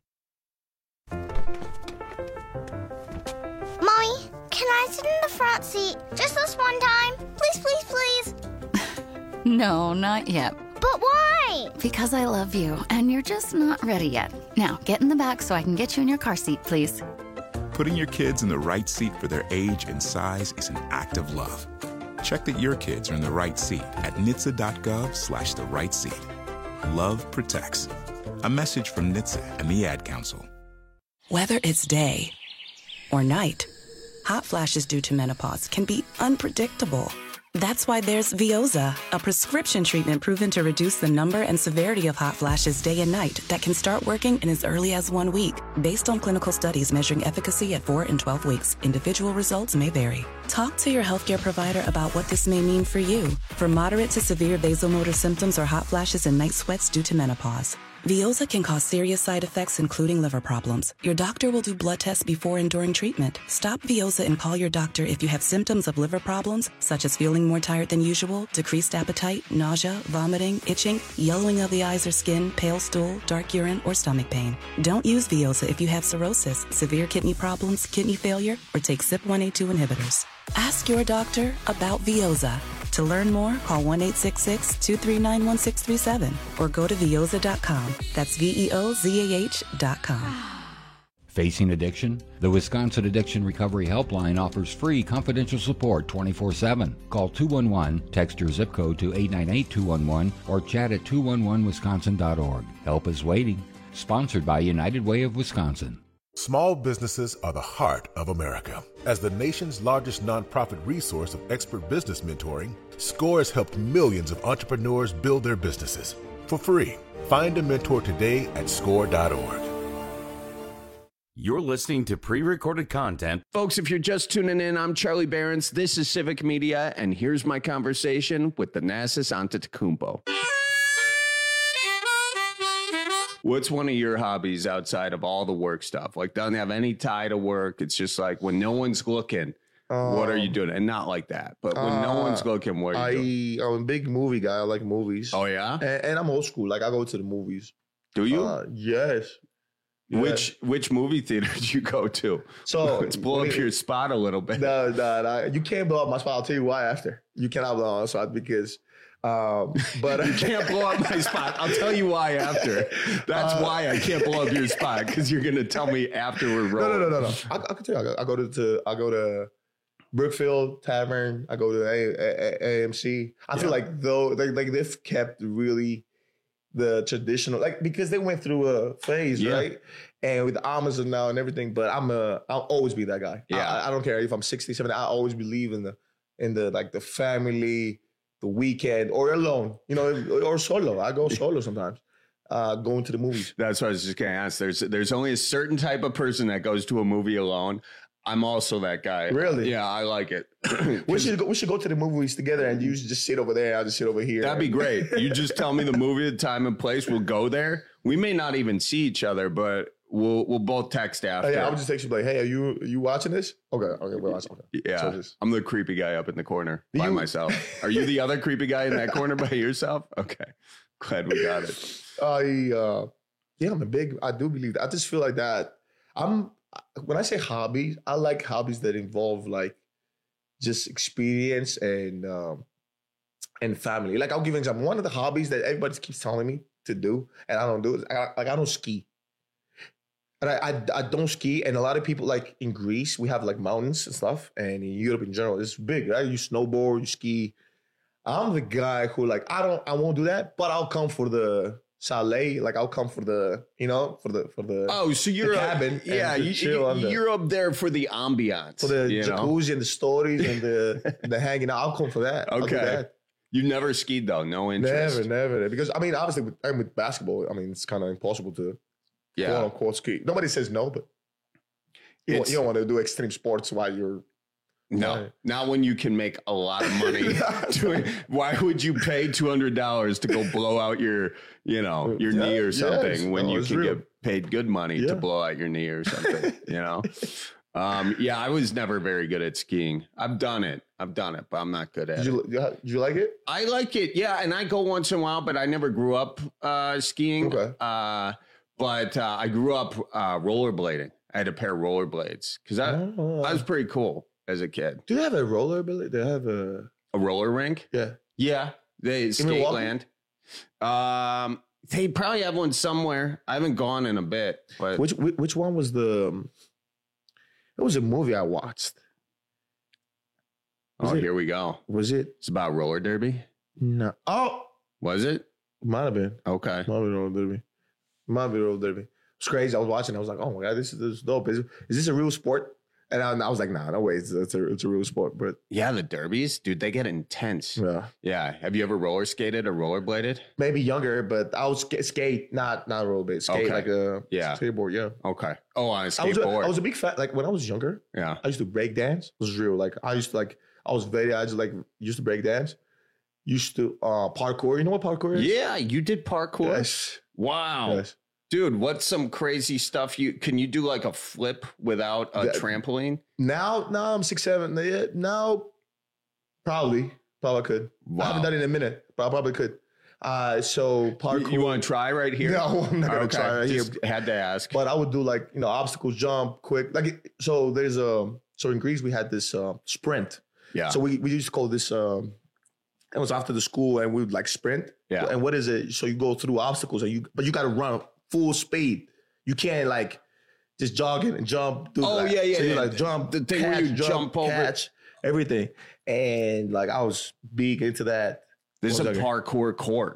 Mommy, can I sit in the front seat just this one time? Please, please, please. No, not yet. But why? Because I love you, and you're just not ready yet. Now, get in the back so I can get you in your car seat, please. Putting your kids in the right seat for their age and size is an act of love. Check that your kids are in the right seat at N H T S A dot gov slash the right seat. Love protects. A message from N H T S A and the Ad Council. Whether it's day or night, hot flashes due to menopause can be unpredictable. That's why there's Veoza, a prescription treatment proven to reduce the number and severity of hot flashes day and night that can start working in as early as one week. Based on clinical studies measuring efficacy at four and twelve weeks, individual results may vary. Talk to your healthcare provider about what this may mean for you. For moderate to severe vasomotor symptoms or hot flashes and night sweats due to menopause, Veoza can cause serious side effects, including liver problems. Your doctor will do blood tests before and during treatment. Stop Veoza and call your doctor if you have symptoms of liver problems, such as feeling more tired than usual, decreased appetite, nausea, vomiting, itching, yellowing of the eyes or skin, pale stool, dark urine, or stomach pain. Don't use Veoza if you have cirrhosis, severe kidney problems, kidney failure, or take C Y P one A two inhibitors. Ask your doctor about Veoza. To learn more, call one eight six six, two three nine, one six three seven or go to veoza dot com. That's V E O Z A H dot com. Facing addiction? The Wisconsin Addiction Recovery Helpline offers free confidential support twenty-four seven. Call two one one, text your zip code to eight nine eight two one one, or chat at two one one wisconsin dot org. Help is waiting. Sponsored by United Way of Wisconsin. Small businesses are the heart of America. As the nation's largest nonprofit resource of expert business mentoring, SCORE has helped millions of entrepreneurs build their businesses for free. Find a mentor today at score dot org. You're listening to pre-recorded content. Folks, if you're just tuning in, I'm Charlie Behrens. This is Civic Media, and here's my conversation with Thanasis Antetokounmpo. What's one of your hobbies outside of all the work stuff? Like, doesn't have any tie to work. It's just like when no one's looking, um, what are you doing? And not like that, but when uh, no one's looking, what are you I, doing? I'm a big movie guy. I like movies. Oh, yeah? And, and I'm old school. Like, I go to the movies. Do you? Uh, yes. Which yeah. which movie theater did you go to? So let's blow up your spot a little bit. No, no, no. You can't blow up my spot. I'll tell you why after. You cannot blow up my spot because... Um, but you can't blow up my spot. I'll tell you why after. That's uh, why I can't blow up your spot, because you're gonna tell me after we're rolling. No, no, no, no, no. I, I can tell you. I go, I go to, to I go to Brookfield Tavern. I go to A- A- A M C. I yeah. feel like though, like, like they've kept really the traditional, like because they went through a phase, yeah. right? And with Amazon now and everything. But I'm a, I'll always be that guy. Yeah, I, I don't care if I'm sixty, seventy. I always believe in the in the like the family. The weekend or alone, you know, or solo. I go solo sometimes, uh, going to the movies. That's what I was just going to ask. There's there's only a certain type of person that goes to a movie alone. I'm also that guy. Really? Yeah, I like it. we should go, we should go to the movies together, and you should just sit over there. I'll just sit over here. That'd be great. You just tell me the movie, the time and place. We'll go there. We may not even see each other, but we'll we'll both text after. Oh, yeah, I would just text you like, "Hey, are you are you watching this?" Okay, okay, we're watching. Okay. Yeah, so just, I'm the creepy guy up in the corner by you, myself. Are you the other creepy guy in that corner by yourself? Okay, glad we got it. I uh, yeah, I'm a big. I do believe that. I just feel like that. I'm when I say hobbies, I like hobbies that involve like just experience and um, and family. Like I'll give you an example. One of the hobbies that everybody keeps telling me to do, and I don't do it. I, like I don't ski. And I, I I don't ski, and a lot of people like in Greece we have like mountains and stuff, and in Europe in general it's big, right? You snowboard, you ski. I'm the guy who like I don't I won't do that, but I'll come for the chalet, like I'll come for the you know for the for the oh so you're the cabin, a, yeah you, you, you're the, up there for the ambiance, for the you jacuzzi know? And the stories and the the hanging out. I'll come for that. Okay. That. You never skied though, no interest. Never, never, because I mean obviously with, I'm with basketball. I mean it's kind of impossible to. Yeah, quote unquote ski. Nobody says no, but you, want, you don't want to do extreme sports while you're no. Right. Not when you can make a lot of money. doing, why would you pay two hundred dollars to go blow out your, you know, your yeah, knee or something yes. when no, you can real. get paid good money yeah. to blow out your knee or something? You know. Um, yeah, I was never very good at skiing. I've done it. I've done it, but I'm not good at did you, it. Did you like it? I like it. Yeah, and I go once in a while, but I never grew up uh, skiing. Okay. Uh, But uh, I grew up uh, rollerblading. I had a pair of rollerblades because I, oh. I was pretty cool as a kid. Do they have a rollerblade? They have a a roller rink. Yeah, yeah. They Skateland. Um, they probably have one somewhere. I haven't gone in a bit. But which which one was the? Um, it was a movie I watched. Was oh, it, here we go. Was it? It's about roller derby. No. Oh, was it? Might have been. Okay. Might have been roller derby. Might be roller derby. It's crazy. I was watching. I was like, "Oh my god, this is, this is dope. Is, is this a real sport?" And I, I was like, "Nah, no way. It's, it's a it's a real sport." But yeah, the derbies, dude, they get intense. Yeah, yeah. Have you ever roller skated or rollerbladed? Maybe younger, but I was sk- skate, not not rollerblade. Skate okay. like a yeah skateboard. Yeah. Okay. Oh, on a skateboard. I was a, I was a big fan. Like when I was younger. Yeah. I used to break dance. It was real. Like I used to like. I was very. I just like used to break dance. Used to uh, parkour. You know what parkour is? Yeah, you did parkour. Yes. Wow. Yes. Dude, what's some crazy stuff you can you do like a flip without a that, trampoline? Now, now I'm six seven. Yeah, now probably, probably could. Wow. I haven't done it in a minute, but I probably could. Uh, so parkour. You, you want to try right here? No, I'm not gonna okay. try right Just here. Had to ask. But I would do like you know obstacles, jump, quick. Like so, there's a so in Greece we had this uh, sprint. Yeah. So we we used to call this. Um, it was after the school, and we would like sprint. Yeah. And what is it? So you go through obstacles, and you but you got to run full speed. You can't like just jog in and jump. Do oh like, yeah, yeah. So you yeah. like jump, the thing catch, where you jump, jump over, catch, everything. And like I was big into that. This is a parkour course.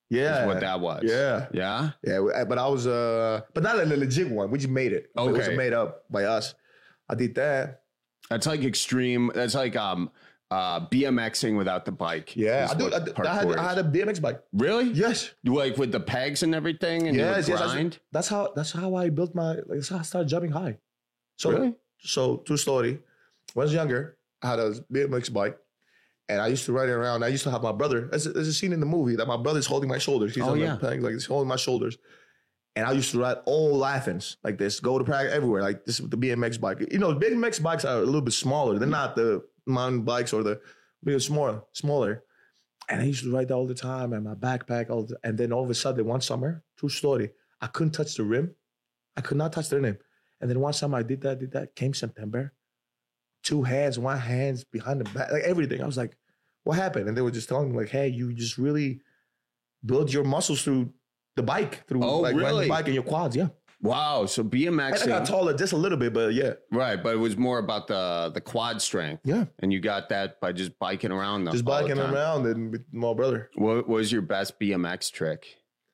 Yeah, is what that was. Yeah, yeah, yeah. But I was, uh, but not a legit one. We just made it. Okay. It was made up by us. I did that. That's like extreme. That's like um, uh, BMXing without the bike. Yeah, I do. I, do- I, had, I had a B M X bike. Really? Yes. You like with the pegs and everything, and Yes, you yes. would That's, grind. that's how. That's how I built my. Like, that's how I started jumping high. So, Really? so true story. When I was younger, I had a B M X bike. And I used to ride it around. I used to have my brother. There's a, there's a scene in the movie that my brother's holding my shoulders. He's Oh, on yeah. the pegs, like he's holding my shoulders. And I used to ride all Athens like this, go to practice everywhere, like this with the B M X bike. You know, B M X bikes are a little bit smaller. They're not the mountain bikes or the they're smaller, smaller. And I used to ride that all the time and my backpack all the, and then all of a sudden one summer, true story, I couldn't touch the rim. I could not touch the rim. And then one summer I did that, did that, came September. Two hands, one hands behind the back, like everything. I was like, what happened? And they were just telling me like, hey, you just really build your muscles through the bike, through Oh, like riding really? the bike and your quads. Yeah. Wow. So B M X. I got taller just a little bit, but yeah. Right, but it was more about the the quad strength. Yeah. And you got that by just biking around. The, Just all the biking time. around and with my brother. What was your best B M X trick?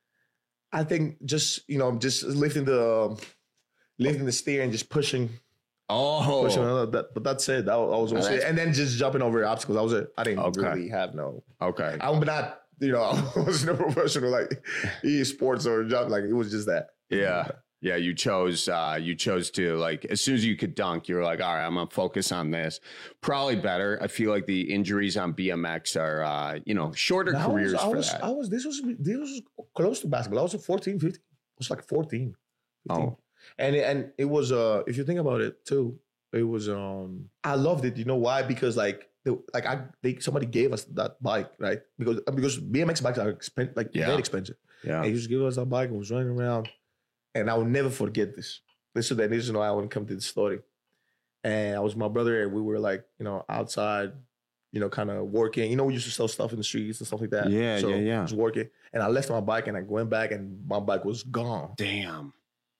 I think just, you know, just lifting the lifting the steer and just pushing. Oh. Pushing another, that, but that's it. That was, that was Oh, also it. that's- And then just jumping over obstacles. That was it. I didn't Okay. really have no. Okay. I'm not, you know, I wasn't a professional like e-sports or jump. Like it was just that. Yeah. Yeah, you chose uh you chose to like as soon as you could dunk, you were like, all right, I'm gonna focus on this. Probably better. I feel like the injuries on B M X are uh, you know, shorter I was- careers I for was, that. I was, this was, this was close to basketball. I was at fourteen, fifteen. I was like fourteen. fifteen. Oh. And, and it was, uh, if you think about it too, it was, um, I loved it. You know why? Because like, the, like I, they, somebody gave us that bike, right? Because, because B M X bikes are expen- like Yeah. very expensive. Yeah. And he just gave us that bike and was running around. And I will never forget this. This is the reason why I want to come to the story. And I was with my brother and we were like, you know, outside, you know, kind of working. You know, we used to sell stuff in the streets and stuff like that. Yeah, so yeah, yeah. I was working. And I left my bike and I went back and my bike was gone. Damn.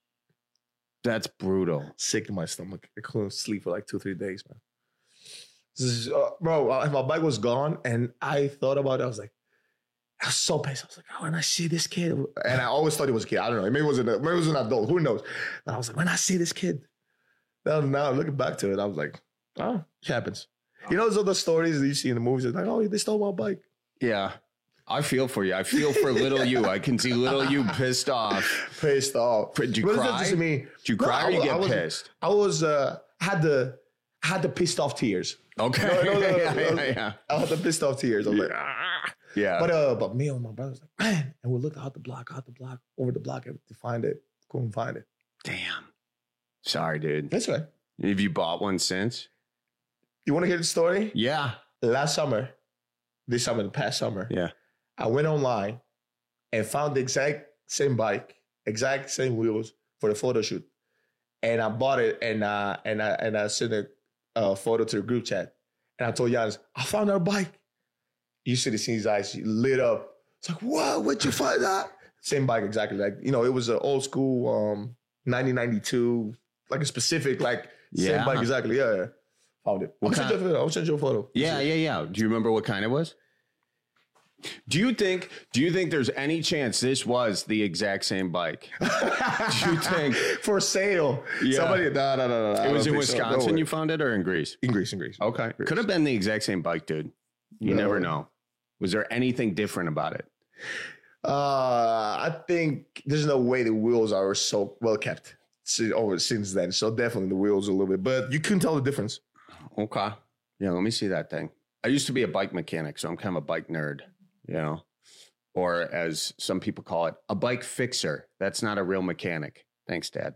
That's brutal. Sick in my stomach. I couldn't sleep for like two, three days, man. This is, uh, bro, uh, my bike was gone and I thought about it. I was like, I was so pissed. I was like, oh, when I see this kid, and I always thought he was a kid. I don't know. Maybe it was an, maybe it was an adult. Who knows? But I was like, when I see this kid, now, now looking back to it, I was like, oh, it happens. You know, those other stories that you see in the movies. It's like, oh, they stole my bike. Yeah. I feel for you. I feel for little you. I can see little you pissed off. Pissed off. Did you But it's cry? not just me. Did you No, cry or I you was- get I was, pissed? I was, uh, had the, had the pissed off tears. Okay. No, no, no, yeah, no, yeah, no. yeah. I had the pissed off tears. I was like, ah. Yeah. But uh, but me and my brother was like, man, and we looked out the block, out the block, over the block to find it. Couldn't find it. Damn. Sorry, dude. That's right. Have you bought one since? You want to hear the story? Yeah. Last summer, this summer, the past summer, Yeah. I went online and found the exact same bike, exact same wheels for the photo shoot, and I bought it and uh and I and I sent a uh, photo to the group chat, and I told Giannis, I found our bike. You should have seen his eyes lit up. It's like, what? Where'd you find that? Same bike, exactly. Like, you know, it was an old school um, nineteen ninety-two, like a specific, like, Yeah. same bike, exactly. Yeah, yeah. Found it. What I'll send you a kind- photo. I'll send you a photo. Yeah, yeah, yeah. Do you remember what kind it was? Do you think do you think there's any chance this was the exact same bike? Do you think for sale? Yeah. Somebody, no, no, no, no. I It was don't in think so. No Wisconsin way. you found it or in Greece? In Greece, in Greece. Okay. Could have been the exact same bike, dude. You No. never know. Was there anything different about it? Uh, I think there's no way the wheels are so well kept si- over since then. So definitely the wheels a little bit, but you couldn't tell the difference. Okay. Yeah, let me see that thing. I used to be a bike mechanic, so I'm kind of a bike nerd, you know? Or as some people call it, a bike fixer. That's not a real mechanic. Thanks, Dad.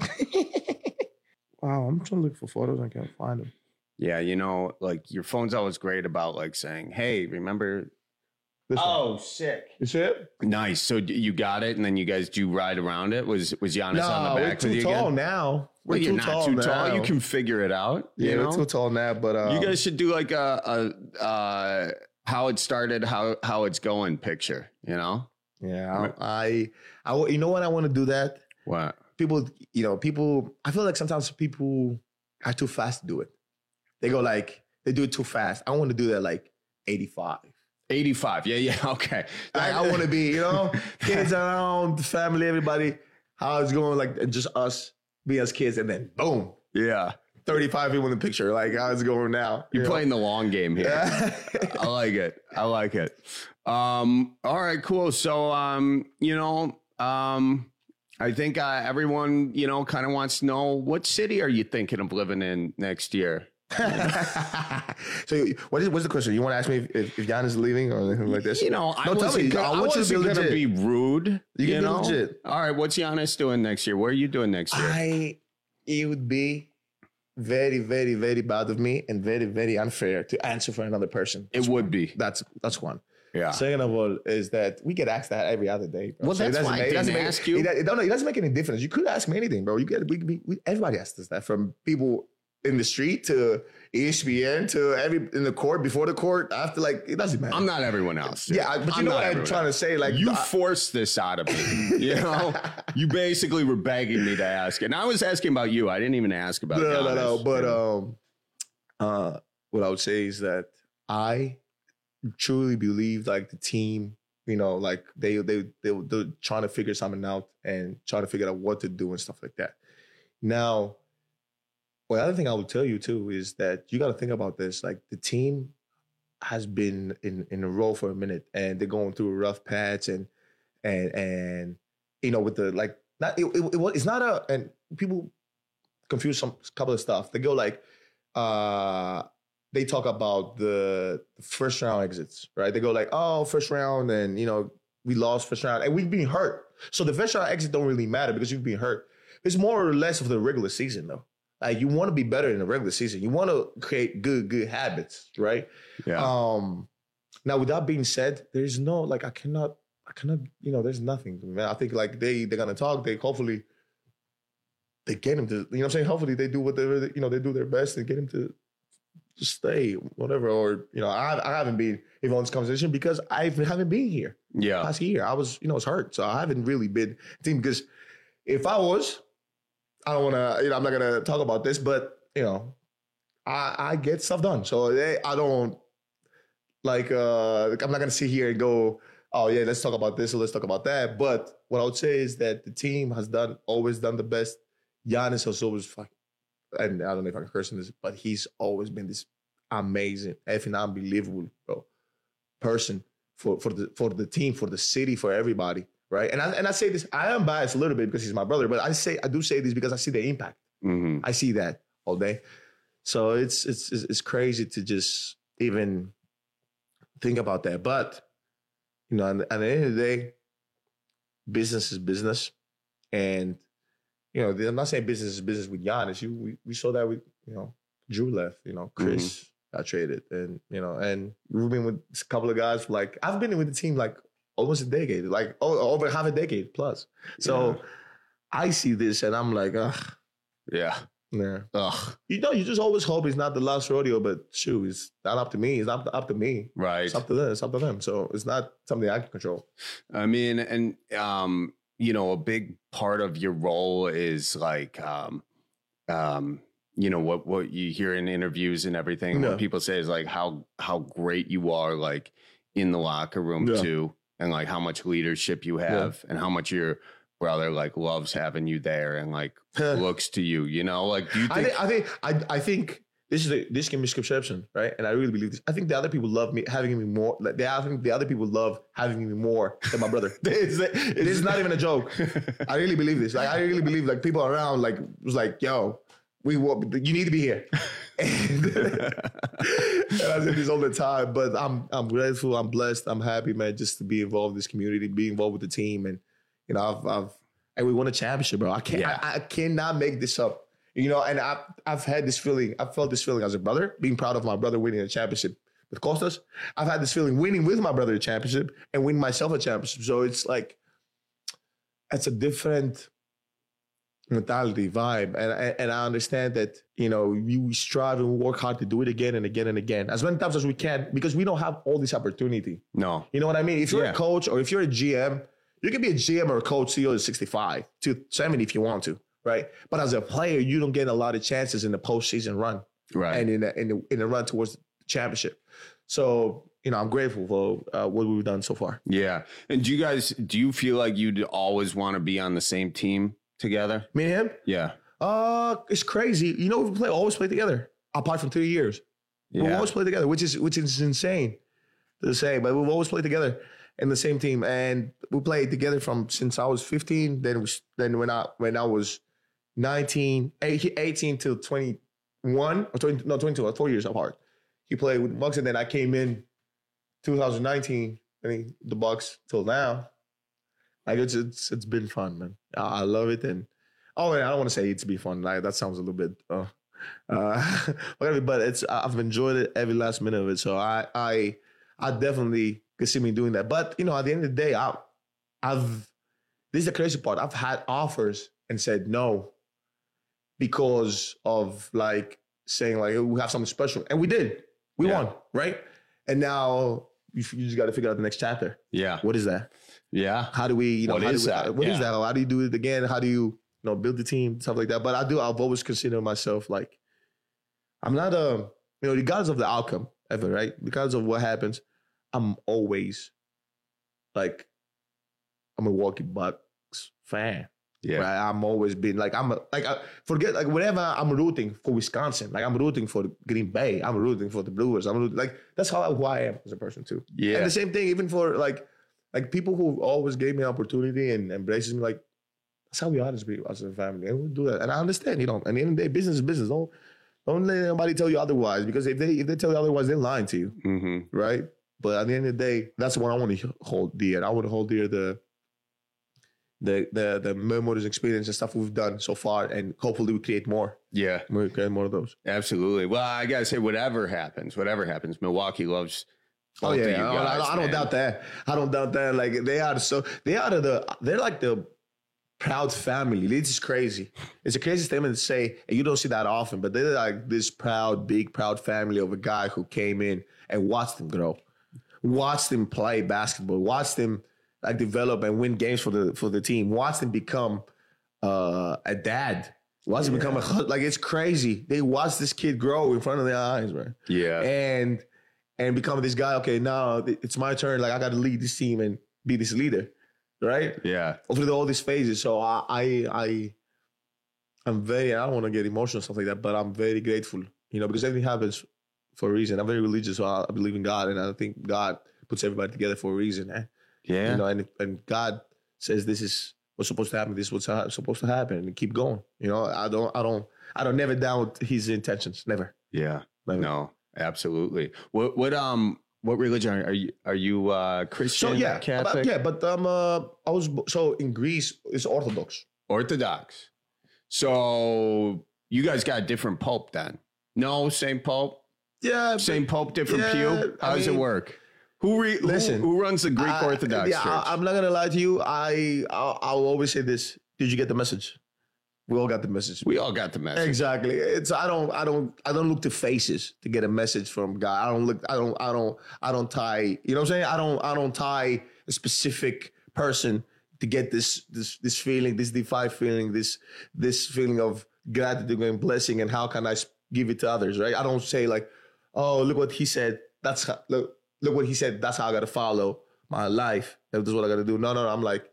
Wow, I'm trying to look for photos. I can't find them. Yeah, you know, like your phone's always great about like saying, hey, remember? This oh, sick. You see it? Nice. So d- you got it, and then you guys do ride around it? Was was Giannis No, on the we're back too with you tall again? now. We're Well, you're too not tall too tall. now. You can figure it out. Yeah, you know? we're too tall now, but um, You guys should do like a, a uh, how it started, how how it's going picture. You know? Yeah, I, I, I, you know what I want to do that. What? People, you know, people. I feel like sometimes people are too fast to do it. They go like they do it too fast. I want to do that like eighty-five. eighty-five. Yeah, yeah. Okay. I, I want to be, you know, kids around, family, everybody. How it's going, like just us, be as kids, and then boom. Yeah. thirty-five people in the picture. Like, how it's going now. You're you playing know? the long game here. I like it. I like it. Um, all right, cool. So, um, you know, um, I think uh, everyone, you know, kind of wants to know, what city are you thinking of living in next year? So what is what's the question? You want to ask me if, if, if Giannis is leaving or anything like this? You know, I no, wasn't, tell me. I I want you to be wasn't gonna legit. be rude. You You, can be know? legit. All right, what's Giannis doing next year? Where are you doing next year? I it would be very, very, very bad of me and very, very unfair to answer for another person. It would be. That's that's one. Yeah. Second of all, is that we get asked that every other day. Bro. Well, that's it doesn't why I make- it doesn't didn't make- ask you. It, it, don't, it doesn't make any difference. You could ask me anything, bro. You get we, we, we everybody asks us that, from people in the street to E S P N to every in the court, before the court, after. Like, it doesn't matter. I'm not everyone else. Yeah, I- but you I'm know not what I'm everyone trying to else. say. Like, you I- forced this out of me. You know, you basically were begging me to ask, and I was asking about you. I didn't even ask about. No, no, no. Giannis. But um, uh, what I would say is that I truly believe, like, the team, you know, like they they they they're trying to figure something out and trying to figure out what to do and stuff like that. Now, well, the other thing I would tell you too is that you got to think about this. Like, the team has been in in a row for a minute, and they're going through a rough patch, and and and you know, with the like, not it, it, it it's not a, and people confuse some couple of stuff. They go like, uh, they talk about the first round exits, right? They go like, oh, first round, and you know, we lost first round, and we've been hurt. So the first round exit don't really matter because you've been hurt. It's more or less of the regular season, though. Like, you want to be better in the regular season. You want to create good, good habits, right? Yeah. Um, now, with that being said, there's no, like, I cannot, I cannot, you know, there's nothing. Man, I think, like, they, they're going to talk. They hopefully, they get him to, you know what I'm saying? Hopefully they do what they, you know, they do their best and get him to just stay, whatever. Or, you know, I, I haven't been involved in this conversation because I haven't been here. Yeah. Last year, I was, you know, I was hurt. So I haven't really been team, because if I was, I don't want to, you know, I'm not going to talk about this, but, you know, I, I get stuff done. So they, I don't, like, uh, I'm not going to sit here and go, oh, yeah, let's talk about this or let's talk about that. But what I would say is that the team has done, always done the best. Giannis has always, fucking, and I don't know if I can curse in this, but he's always been this amazing, effing unbelievable, bro, person for, for, the, for the team, for the city, for everybody. Right. And I and I say this, I am biased a little bit because he's my brother, but I say I do say this because I see the impact. Mm-hmm. I see that all day. So it's it's it's crazy to just even think about that. But, you know, at the end of the day, business is business. And, you know, I'm not saying business is business with Giannis. You we, we saw that with, you know, Drew left, you know, Chris mm-hmm. got traded. And, you know, and we've been with a couple of guys for like, I've been with the team like almost a decade, like oh, over half a decade plus. So yeah. I see this and I'm like, ugh. Yeah. Yeah. Ugh. You know, you just always hope it's not the last rodeo, but shoot, it's not up to me. It's not up to me. Right. It's up to them. It's up to them. So it's not something I can control. I mean, and, um, you know, a big part of your role is like, um, um, you know, what, what you hear in interviews and everything, Yeah. what people say is like how, how great you are, like in the locker room Yeah. too. And like how much leadership you have yeah. and how much your brother like loves having you there and like looks to you, you know, like do you think, I think, I think, I, I think this is a, this can be misconception, right? And I really believe this. I think the other people love me, having me more. Like they, I think the other people love having me more than my brother. This is not even a joke. I really believe this. Like I really believe like people around like was like, yo, we want, you need to be here. And, and I say this all the time, but I'm I'm grateful, I'm blessed, I'm happy, man, just to be involved in this community, be involved with the team, and you know, I've I've and we won a championship, bro. I can't, yeah. I, I cannot make this up, you know. And I've I've had this feeling, I've felt this feeling as a brother, being proud of my brother winning a championship with Costas. I've had this feeling winning with my brother a championship and winning myself a championship. So it's like, it's a different mentality, vibe. And, and I understand that, you know, you strive and work hard to do it again and again and again, as many times as we can, because we don't have all this opportunity. No. You know what I mean? If you're Yeah. a coach or if you're a G M, you can be a G M or a coach C E O at sixty-five to seventy if you want to, right? But as a player, you don't get a lot of chances in the postseason run. Right. And in the, in the, in the run towards the championship. So, you know, I'm grateful for uh, what we've done so far. Yeah. And do you guys, do you feel like you'd always want to be on the same team together? Me and him? Yeah. Uh, it's crazy. You know, we play always play together, apart from three years. Yeah. We always play together, which is which is insane to say, but we've always played together in the same team, and we played together from since I was fifteen. Then we, then when I when I was nineteen, eighteen till twenty-one or twenty, no twenty-two, four years apart. He played with the Bucks, and then I came in two thousand nineteen. I mean, the Bucks till now. Like it's it's it's been fun, man. I, I love it, and oh, I don't want to say it's been fun. Like that sounds a little bit. Uh, Uh, but it's I've enjoyed it every last minute of it. So I I I definitely could see me doing that. But you know, at the end of the day, I I've this is the crazy part. I've had offers and said no because of like saying like we have something special, and we did. We yeah. won, right? And now you, you just got to figure out the next chapter. Yeah. What is that? Yeah. How do we? You know, what how is do we, that? What yeah. is that? How do you do it again? How do you? You know, build the team, stuff like that. But I do, I've always considered myself like, I'm not a, you know, regardless of the outcome ever, right? Regardless of what happens, I'm always like, I'm a Milwaukee Bucks fan. Yeah. Right? I'm always been like, I'm a, like, I forget, like, whenever I'm rooting for Wisconsin, like, I'm rooting for Green Bay, I'm rooting for the Brewers, I'm rooting, like, that's how who I am as a person too. Yeah. And the same thing, even for like, like people who always gave me opportunity and embraces me, like, that's how we are as as a family, and we do that. And I understand, you know. At the end of the day, business is business. Don't don't let anybody tell you otherwise, because if they if they tell you otherwise, they're lying to you, mm-hmm. right? But at the end of the day, that's what I want to hold dear. I want to hold dear the the the the memories, experience, and stuff we've done so far, and hopefully we create more. Yeah, we create more of those. Absolutely. Well, I gotta say, whatever happens, whatever happens, Milwaukee loves. Oh yeah, you I, guys, I, I don't doubt that. I don't doubt that. Like they are so they are the they're like the proud family. This is crazy. It's a crazy statement to say, and you don't see that often, but they're like this proud, big, proud family of a guy who came in and watched them grow, watched them play basketball, watched them like develop and win games for the for the team, watched them become uh, a dad, watched yeah. them become a like it's crazy. They watched this kid grow in front of their eyes, right? Yeah, and and become this guy. Okay, now it's my turn. Like I got to lead this team and be this leader. Right? Yeah. Through all these phases. So I, I, I, I'm very, I don't want to get emotional, stuff like that, but I'm very grateful, you know, because everything happens for a reason. I'm very religious, so I, I believe in God, and I think God puts everybody together for a reason. Eh? Yeah. You know, and, and God says this is what's supposed to happen, this is what's ha- supposed to happen, and keep going. You know, I don't, I don't, I don't never doubt his intentions. Never. Yeah. Never. No, absolutely. What, what, um, What religion are you? Are you uh, Christian? So yeah, Catholic? But, yeah, but um, uh, I was so in Greece it's Orthodox. Orthodox. So you guys got a different pope then? No, same pope. Yeah, same but, pope, different yeah, pew. How I does mean, it work? Who re- listen? Who, who runs the Greek I, Orthodox yeah, Church? I, I'm not gonna lie to you. I I'll, I'll always say this. Did you get the message? We all got the message. We all got the message. Exactly. It's I don't I don't I don't look to faces to get a message from God. I don't look I don't I don't I don't tie, you know what I'm saying? I don't I don't tie a specific person to get this this this feeling, this divine feeling, this this feeling of gratitude and blessing, and how can I give it to others, right? I don't say like, "Oh, look what he said. That's how, look look what he said. That's how I got to follow my life. This is what I got to do." No, no, no. I'm like,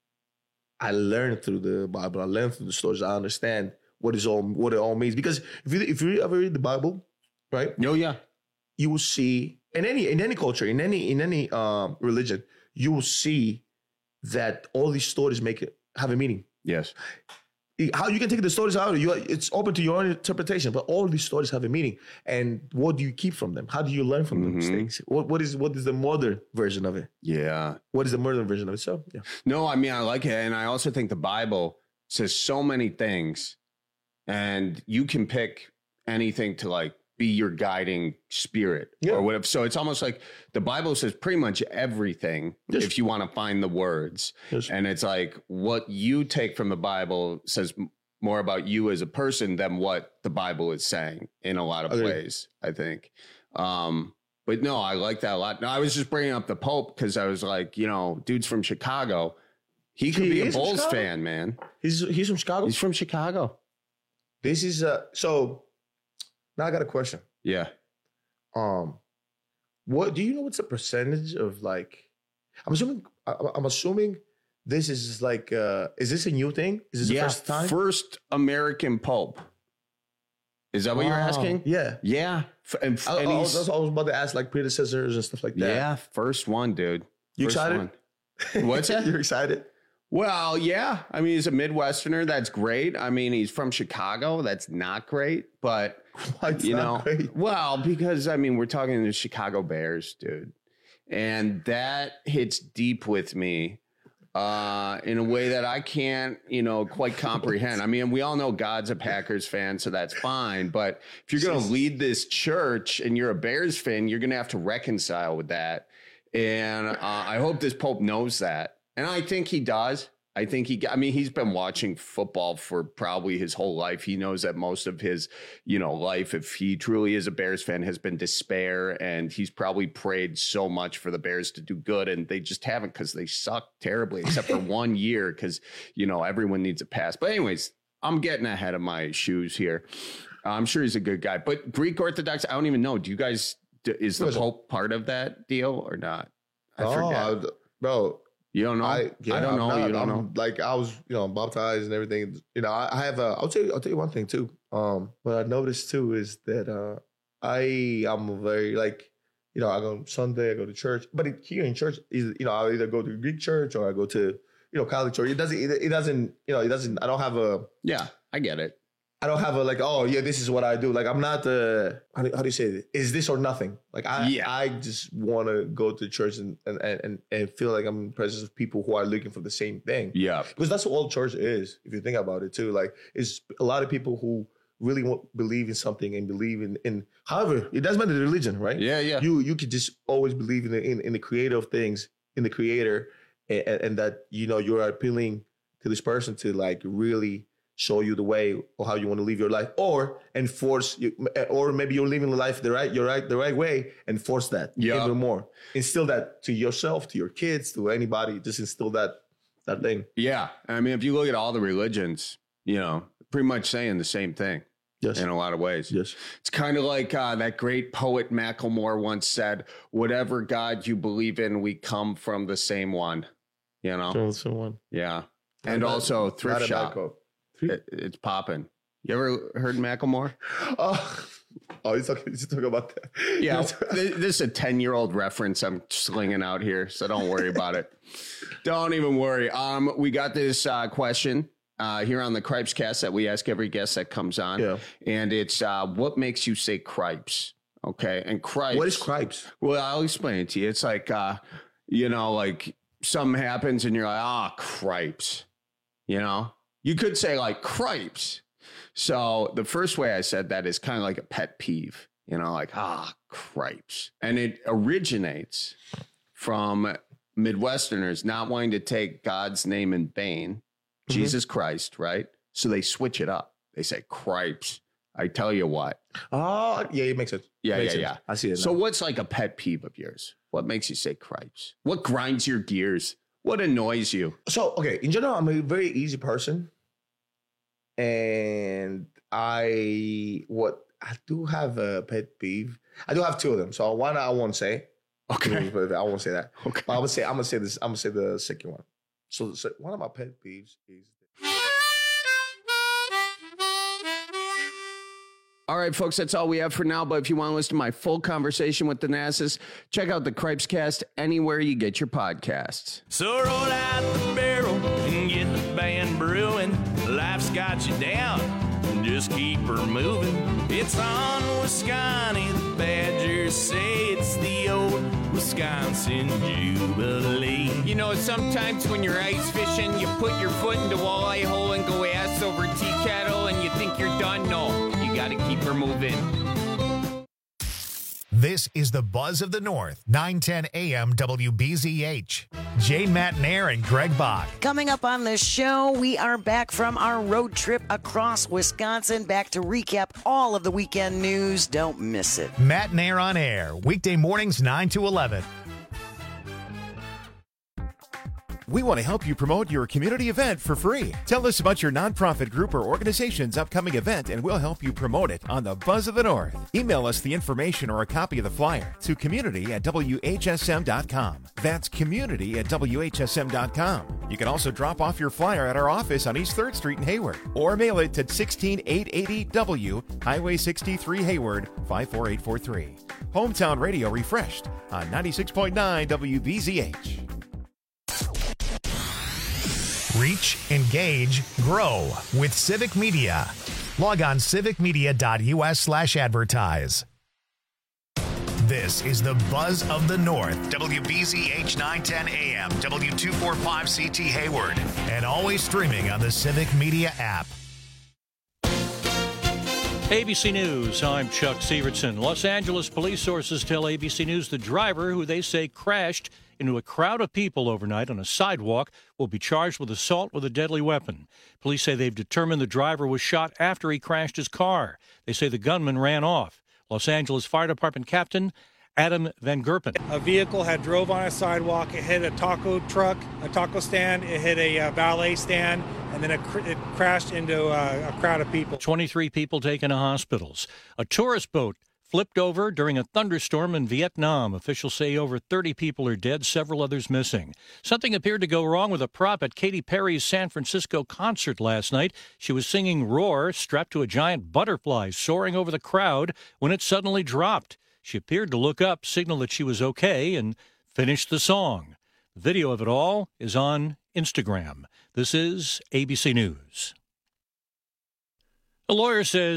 I learned through the Bible. I learned through the stories. I understand what is all what it all means. Because if you if you ever read the Bible, right? Oh yeah, you will see in any in any culture, in any in any um, religion, you will see that all these stories make it have a meaning. Yes. How you can take the stories out, you it's open to your own interpretation. But all these stories have a meaning, and what do you keep from them? How do you learn from mm-hmm. the mistakes? What what is what is the modern version of it? Yeah. What is the modern version of it? So yeah. No, I mean I like it, and I also think the Bible says so many things, and you can pick anything to like be your guiding spirit yeah. or whatever. So it's almost like the Bible says pretty much everything yes. if you want to find the words. Yes. And it's like what you take from the Bible says more about you as a person than what the Bible is saying in a lot of okay. ways, I think. Um, but no, I like that a lot. No, I was just bringing up the Pope because I was like, you know, dude's from Chicago. He could he be a Bulls fan, man. He's he's from Chicago? He's from Chicago. This is uh so now I got a question. Yeah. Um, what do you know? What's the percentage of like? I'm assuming. I'm assuming this is like. Uh, is this a new thing? Is this yeah, the first time? First American Pope. Is that what you're asking? Yeah. Yeah. And, I, and I, he's, was, I was about to ask like predecessors and stuff like that. Yeah, first one, dude. You first excited? One. What's that? You're excited? Well, yeah. I mean, he's a Midwesterner. That's great. I mean, he's from Chicago. That's not great. But, What's you not know, great? well, because, I mean, we're talking the Chicago Bears, dude. And that hits deep with me uh, in a way that I can't, you know, quite comprehend. I mean, we all know God's a Packers fan, so that's fine. But if you're going to lead this church and you're a Bears fan, you're going to have to reconcile with that. And uh, I hope this Pope knows that. And I think he does. I think he, I mean, he's been watching football for probably his whole life. He knows that most of his, you know, life, if he truly is a Bears fan, has been despair. And he's probably prayed so much for the Bears to do good. And they just haven't, because they suck terribly, except for one year, because, you know, everyone needs a pass. But anyways, I'm getting ahead of my shoes here. I'm sure he's a good guy. But Greek Orthodox, I don't even know. Do you guys, is the Pope part of that deal or not? I oh, forget. Bro. You don't know? I, yeah, I don't know. Not, you don't I'm, know. Like I was, you know, baptized and everything. You know, I, I have a. I'll tell you. I'll tell you one thing too. Um, what I noticed too is that uh, I am very like, you know, I go Sunday, I go to church, but it, here in church, is you know, I either go to Greek church or I go to, you know, Catholic church. It doesn't. It, it doesn't. You know, it doesn't. I don't have a. Yeah, I get it. I don't have a like, oh yeah, this is what I do. Like I'm not the how do, how do you say it? Is this or nothing? Like I Yeah. I just want to go to church and, and and and feel like I'm in the presence of people who are looking for the same thing. Yeah, because that's what all church is. If you think about it too, like it's a lot of people who really want, believe in something and believe in in. However, it doesn't matter the religion, right? Yeah, yeah. You you could just always believe in the in, in the creative things, in the creator, and, and that you know you're appealing to this person to like really show you the way or how you want to live your life, or enforce you, or maybe you're living the life the right, you're right, the right way, and force that Yeah. even more. Instill that to yourself, to your kids, to anybody. Just instill that that thing. Yeah. I mean, if you look at all the religions, you know, pretty much saying the same thing. Yes. In a lot of ways. Yes. It's kind of like uh, that great poet Macklemore once said, whatever God you believe in, we come from the same one. You know? Someone. Yeah. Not And a bad- also not thrift a bad shop. quote. It, it's popping. You ever heard Macklemore? Oh, oh he's talking, he's talking about that. Yeah, th- this is a ten-year-old reference I'm slinging out here, so don't worry about it. Don't even worry. Um, we got this uh, question uh, here on the Cripes Cast that we ask every guest that comes on, Yeah. and it's uh, what makes you say cripes? Okay, and cripes. What is cripes? Well, I'll explain it to you. It's like, uh, you know, like something happens and you're like, ah, cripes. You know, you could say like cripes. So the first way I said that is kind of like a pet peeve, you know, like, ah, cripes. And it originates from Midwesterners not wanting to take God's name in vain, Jesus Christ, right? So they switch it up. They say cripes. I tell you what. Oh, yeah, it makes sense. Yeah, Makes yeah, sense. yeah. I see it So now. what's like a pet peeve of yours? What makes you say cripes? What grinds your gears? What annoys you? So, okay, in general, I'm a very easy person. And I, what, I do have a pet peeve. I do have two of them. So one I won't say. Okay. I won't say that. Okay. But I would say, I'm going to say this, I'm going to say the second one. So, so one of my pet peeves is. All right, folks, that's all we have for now. But if you want to listen to my full conversation with Thanasis, check out the Cripes Cast anywhere you get your podcasts. So roll out the barrel and get the band brewing. Life's got you down, just keep her moving. It's on Wisconsin, the Badgers say it's the old Wisconsin Jubilee. You know, sometimes when you're ice fishing, you put your foot in the walleye hole and go ass over tea kettle and you think you're done. No, you got to keep her moving. This is the Buzz of the North, nine ten A M W B Z H. Jane Matnair and Greg Bach. Coming up on the show, we are back from our road trip across Wisconsin, back to recap all of the weekend news. Don't miss it. Matnair on air, weekday mornings nine to eleven. We want to help you promote your community event for free. Tell us about your nonprofit group or organization's upcoming event, and we'll help you promote it on the Buzz of the North. Email us the information or a copy of the flyer to community at W H S M dot com. That's community at W H S M dot com. You can also drop off your flyer at our office on East third Street in Hayward, or mail it to sixteen eight eighty W, Highway sixty-three, Hayward, five four eight four three. Hometown Radio refreshed on ninety-six point nine W B Z H. Reach, engage, grow with Civic Media. Log on civicmedia.us slash advertise. This is the Buzz of the North, W B Z H nine ten A M, W two forty-five C T Hayward, and always streaming on the Civic Media app. A B C News, I'm Chuck Severson. Los Angeles police sources tell A B C News the driver, who they say crashed into a crowd of people overnight on a sidewalk, will be charged with assault with a deadly weapon. Police say they've determined the driver was shot after he crashed his car. They say the gunman ran off. Los Angeles Fire Department Captain Adam Van Gerpen. A vehicle had drove on a sidewalk. It hit a taco truck, a taco stand. It hit a uh, valet stand, and then it, cr- it crashed into uh, a crowd of people. twenty-three people taken to hospitals. A tourist boat flipped over during a thunderstorm in Vietnam. Officials say over thirty people are dead, several others missing. Something appeared to go wrong with a prop at Katy Perry's San Francisco concert last night. She was singing Roar, strapped to a giant butterfly soaring over the crowd, when it suddenly dropped. She appeared to look up, signal that she was okay, and finished the song. The video of it all is on Instagram. This is A B C News. A lawyer says